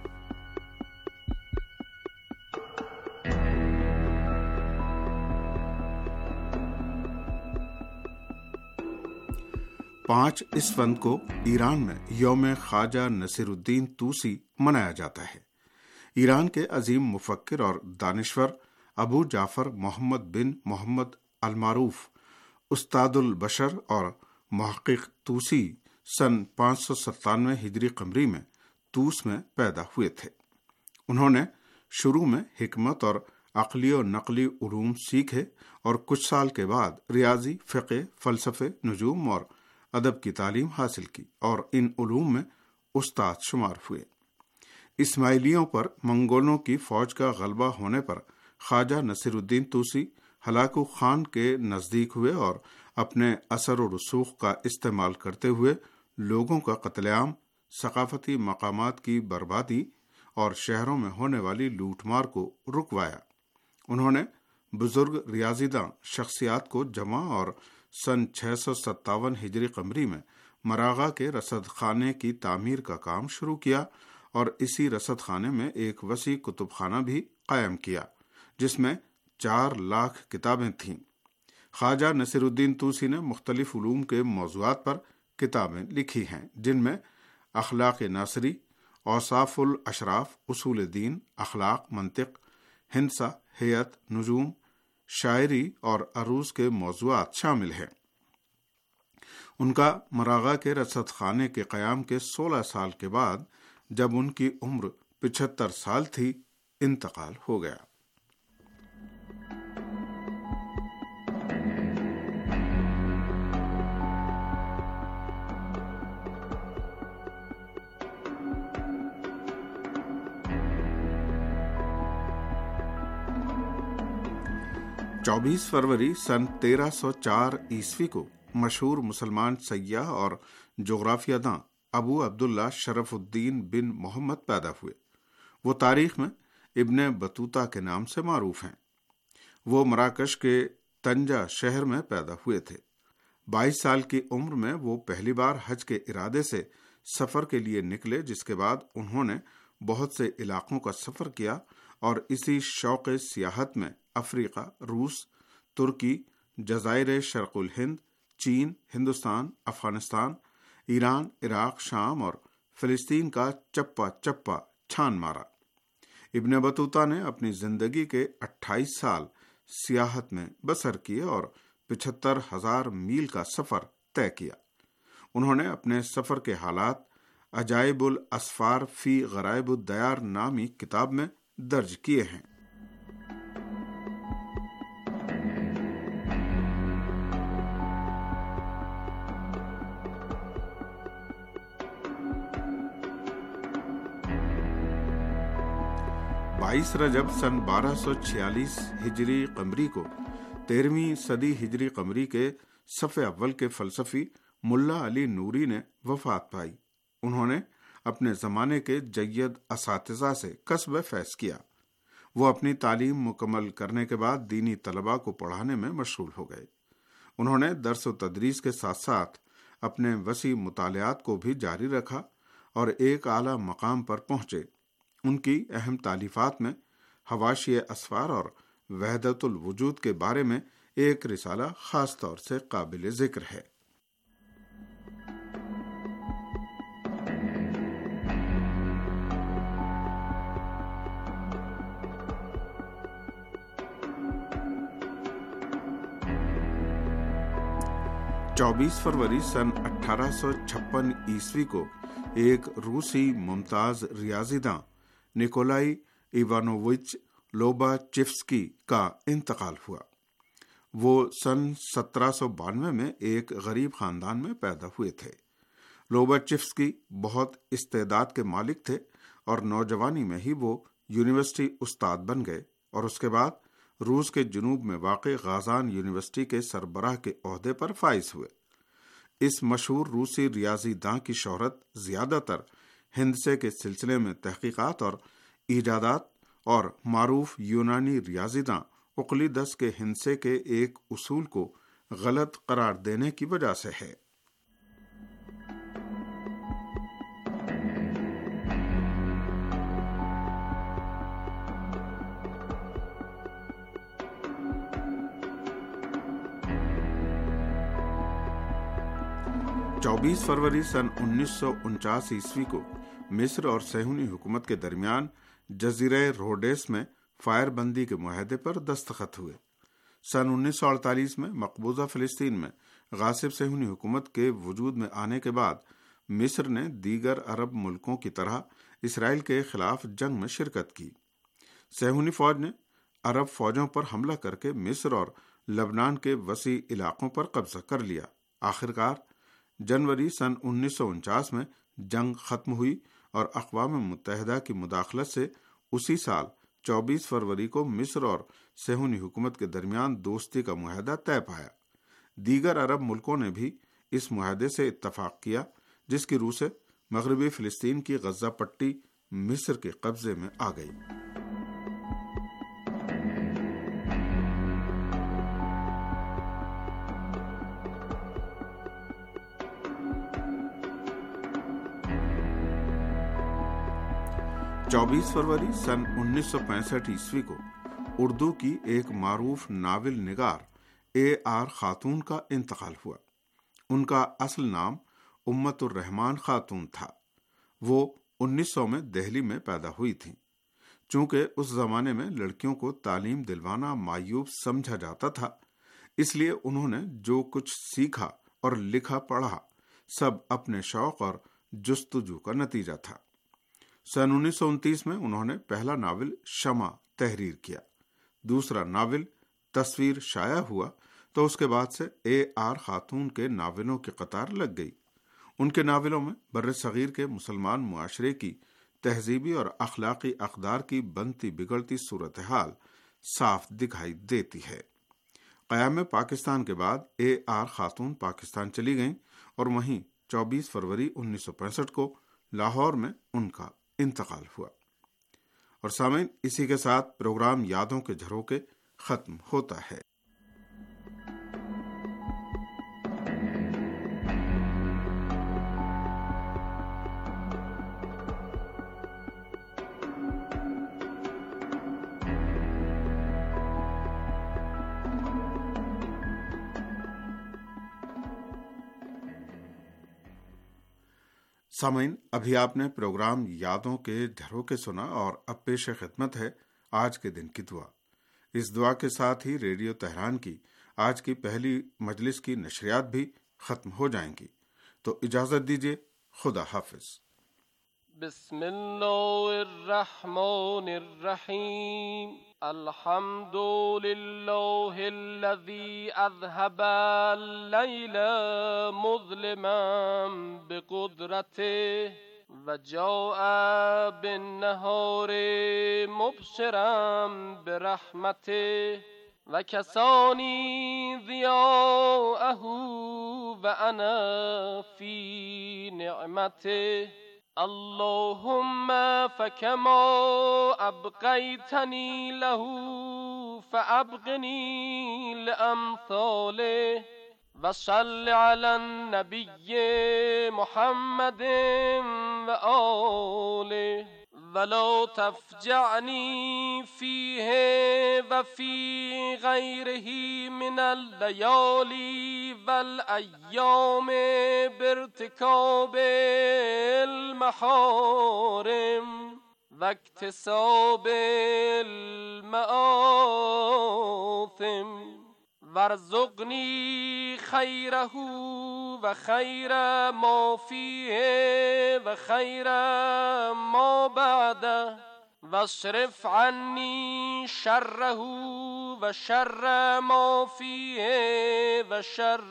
پانچ اسفند کو ایران میں یوم خواجہ نصیر الدین طوسی منایا جاتا ہے۔ ایران کے عظیم مفکر اور دانشور ابو جعفر محمد بن محمد المعروف استاد البشر اور محقق طوسی سن 597 ہجری قمری میں طوس میں پیدا ہوئے تھے۔ انہوں نے شروع میں حکمت اور عقلی و نقلی علوم سیکھے اور کچھ سال کے بعد ریاضی، فقہ، فلسفے، نجوم اور ادب کی تعلیم حاصل کی اور ان علوم میں استاد شمار ہوئے۔ اسماعیلیوں پر منگولوں کی فوج کا غلبہ ہونے پر خواجہ نصیر الدین طوسی ہلاکو خان کے نزدیک ہوئے اور اپنے اثر و رسوخ کا استعمال کرتے ہوئے لوگوں کا قتل عام، ثقافتی مقامات کی بربادی اور شہروں میں ہونے والی لوٹ مار کو رکوایا۔ انہوں نے بزرگ ریاضی داں شخصیات کو جمع اور سن 657 ہجری قمری میں مراغہ کے رصد خانے کی تعمیر کا کام شروع کیا اور اسی رصد خانے میں ایک وسیع کتب خانہ بھی قائم کیا جس میں 4 لاکھ کتابیں تھیں۔ خواجہ نصیر الدین طوسی نے مختلف علوم کے موضوعات پر کتابیں لکھی ہیں، جن میں اخلاق ناصری، اوصاف الاشراف، اصول دین، اخلاق، منطق، ہندسہ، ہیئت، نجوم، شاعری اور عروض کے موضوعات شامل ہیں۔ ان کا مراغہ کے رصد خانے کے قیام کے 16 سال کے بعد، جب ان کی عمر 75 سال تھی، انتقال ہو گیا۔ چوبیس فروری سن 1304 عیسوی کو مشہور مسلمان سیاح اور جغرافیہ داں ابو عبداللہ شرف الدین بن محمد پیدا ہوئے۔ وہ تاریخ میں ابن بطوطہ کے نام سے معروف ہیں۔ وہ مراکش کے تنجا شہر میں پیدا ہوئے تھے۔ 22 سال کی عمر میں وہ پہلی بار حج کے ارادے سے سفر کے لیے نکلے، جس کے بعد انہوں نے بہت سے علاقوں کا سفر کیا اور اسی شوق سیاحت میں افریقہ، روس، ترکی، جزائر شرق الہند، چین، ہندوستان، افغانستان، ایران، عراق، شام اور فلسطین کا چپا چپا چھان مارا۔ ابن بطوطہ نے اپنی زندگی کے 28 سال سیاحت میں بسر کیے اور 75,000 میل کا سفر طے کیا۔ انہوں نے اپنے سفر کے حالات عجائب الاسفار فی غرائب الدیار نامی کتاب میں درج کیے ہیں۔ رجب سن 1246 ہجری قمری کو 13ویں صدی ہجری قمری کے صف اول کے فلسفی ملا علی نوری نے وفات پائی۔ انہوں نے اپنے زمانے کے جید اساتذہ سے کسب فیض کیا۔ وہ اپنی تعلیم مکمل کرنے کے بعد دینی طلباء کو پڑھانے میں مشغول ہو گئے۔ انہوں نے درس و تدریس کے ساتھ ساتھ اپنے وسیع مطالعات کو بھی جاری رکھا اور ایک اعلیٰ مقام پر پہنچے۔ ان کی اہم تالیفات میں حواشی اسفار اور وحدت الوجود کے بارے میں ایک رسالہ خاص طور سے قابل ذکر ہے۔ چوبیس فروری سن 1856 عیسوی کو ایک روسی ممتاز ریاضی داں نیکولائی ایوانووچ لوباچیفسکی کا انتقال ہوا۔ وہ سن 1792 میں ایک غریب خاندان میں پیدا ہوئے تھے۔ لوباچیفسکی بہت استعداد کے مالک تھے اور نوجوانی میں ہی وہ یونیورسٹی استاد بن گئے اور اس کے بعد روس کے جنوب میں واقع غازان یونیورسٹی کے سربراہ کے عہدے پر فائز ہوئے۔ اس مشہور روسی ریاضی داں کی شہرت زیادہ تر ہندسے کے سلسلے میں تحقیقات اور ایجادات اور معروف یونانی ریاضی داں اقلیدس کے ہندسے کے ایک اصول کو غلط قرار دینے کی وجہ سے ہے۔ چوبیس فروری سن 1949 عیسوی کو مصر اور صہیونی حکومت کے درمیان جزیرہ روڈیس میں فائر بندی کے معاہدے پر دستخط ہوئے۔ سن 1948 میں مقبوضہ فلسطین میں غاصب صہیونی حکومت کے وجود میں آنے کے بعد مصر نے دیگر عرب ملکوں کی طرح اسرائیل کے خلاف جنگ میں شرکت کی۔ صہیونی فوج نے عرب فوجوں پر حملہ کر کے مصر اور لبنان کے وسیع علاقوں پر قبضہ کر لیا۔ آخرکار جنوری سن 1949 میں جنگ ختم ہوئی اور اقوام متحدہ کی مداخلت سے اسی سال 24 فروری کو مصر اور صہیونی حکومت کے درمیان دوستی کا معاہدہ طے پایا۔ دیگر عرب ملکوں نے بھی اس معاہدے سے اتفاق کیا، جس کی روح سے مغربی فلسطین کی غزہ پٹی مصر کے قبضے میں آ گئی۔ چوبیس فروری سن 1965 عیسوی کو اردو کی ایک معروف ناول نگار A.R. خاتون کا انتقال ہوا۔ ان کا اصل نام امت الرحمان خاتون تھا۔ وہ 1900 میں دہلی میں پیدا ہوئی تھیں۔ چونکہ اس زمانے میں لڑکیوں کو تعلیم دلوانا معیوب سمجھا جاتا تھا، اس لیے انہوں نے جو کچھ سیکھا اور لکھا پڑھا سب اپنے شوق اور جستجو کا نتیجہ تھا۔ سن 1929 میں انہوں نے پہلا ناول شمع تحریر کیا۔ دوسرا ناول تصویر شائع ہوا تو اس کے بعد سے A.R. خاتون کے ناولوں کی قطار لگ گئی۔ ان کے ناولوں میں بر صغیر کے مسلمان معاشرے کی تہذیبی اور اخلاقی اقدار کی بنتی بگڑتی صورتحال صاف دکھائی دیتی ہے۔ قیام پاکستان کے بعد A.R. خاتون پاکستان چلی گئیں اور وہیں 24 فروری 1965 کو لاہور میں ان کا انتقال ہوا۔ اور سامعین، اسی کے ساتھ پروگرام یادوں کے جھروکے ختم ہوتا ہے۔ سامعین، ابھی آپ نے پروگرام یادوں کے جھروکے سنا اور اب پیش خدمت ہے آج کے دن کی دعا۔ اس دعا کے ساتھ ہی ریڈیو تہران کی آج کی پہلی مجلس کی نشریات بھی ختم ہو جائیں گی، تو اجازت دیجیے۔ خدا حافظ۔ بسم اللہ الرحمن الرحیم۔ الحمد للہ الذی اذهب اللیل مظلما بقدرته وجاء بالنهار مبشرا برحمته وكساني ضياءه وأنا في نعمته اللهم فكما أبقيتني له فأبقني لأمثاله وصل على النبي محمد وآله ولا تفجعني فيه وفي غيره من الليالي والأيام بارتكاب المحارم واكتساب المآثم وارزقني خيره وخير ما فيه وخير ما بعده واصرف عني شره وشر ما فيه وشر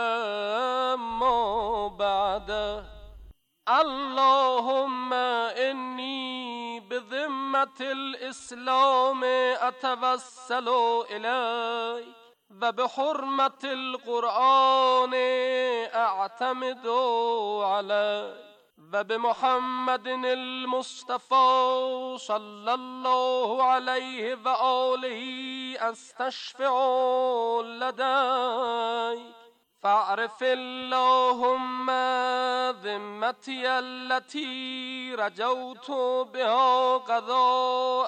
ما بعده اللهم إني بذمة الإسلام أتوسل إليك و به حرمت القرآن اعتمد علیه و به محمد المصطفى صلی الله علیه و آله استشفع لدیک فاعرف اللهم ذمتی التي رجوت بها قضاء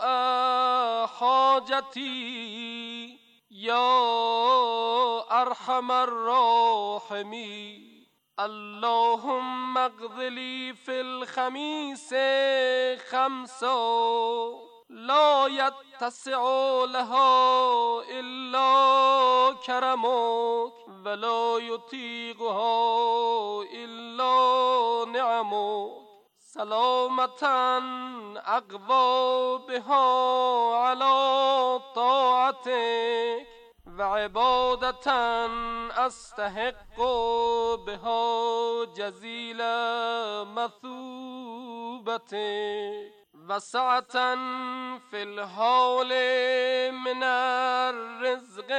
حاجتی یا ارحم الراحمین. اللهم اقض لي في الخميس خمسا لا يتسع لها إلا كرمك ولا يطيقها إلا نعمك سلامة أقوى بها على طاعتك وعبادة أستحق بها جزيل مثوبتك وسعة في الحال من الرزق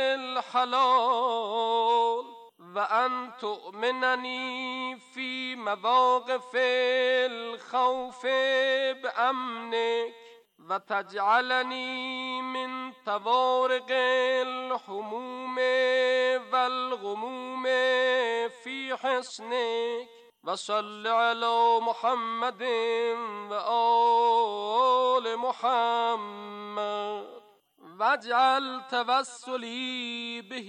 الحلال وأن تؤمنني في مواقف الخوف بأمنك وتجعلني من طوارق الحموم والغموم في حسنك وصل على محمد وآل محمد واجعل توسلي به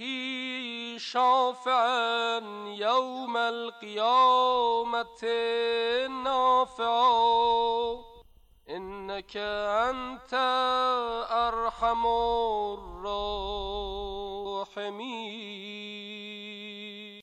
شافعا يوم القيامة نافعا إنك أنت أرحم الراحمين.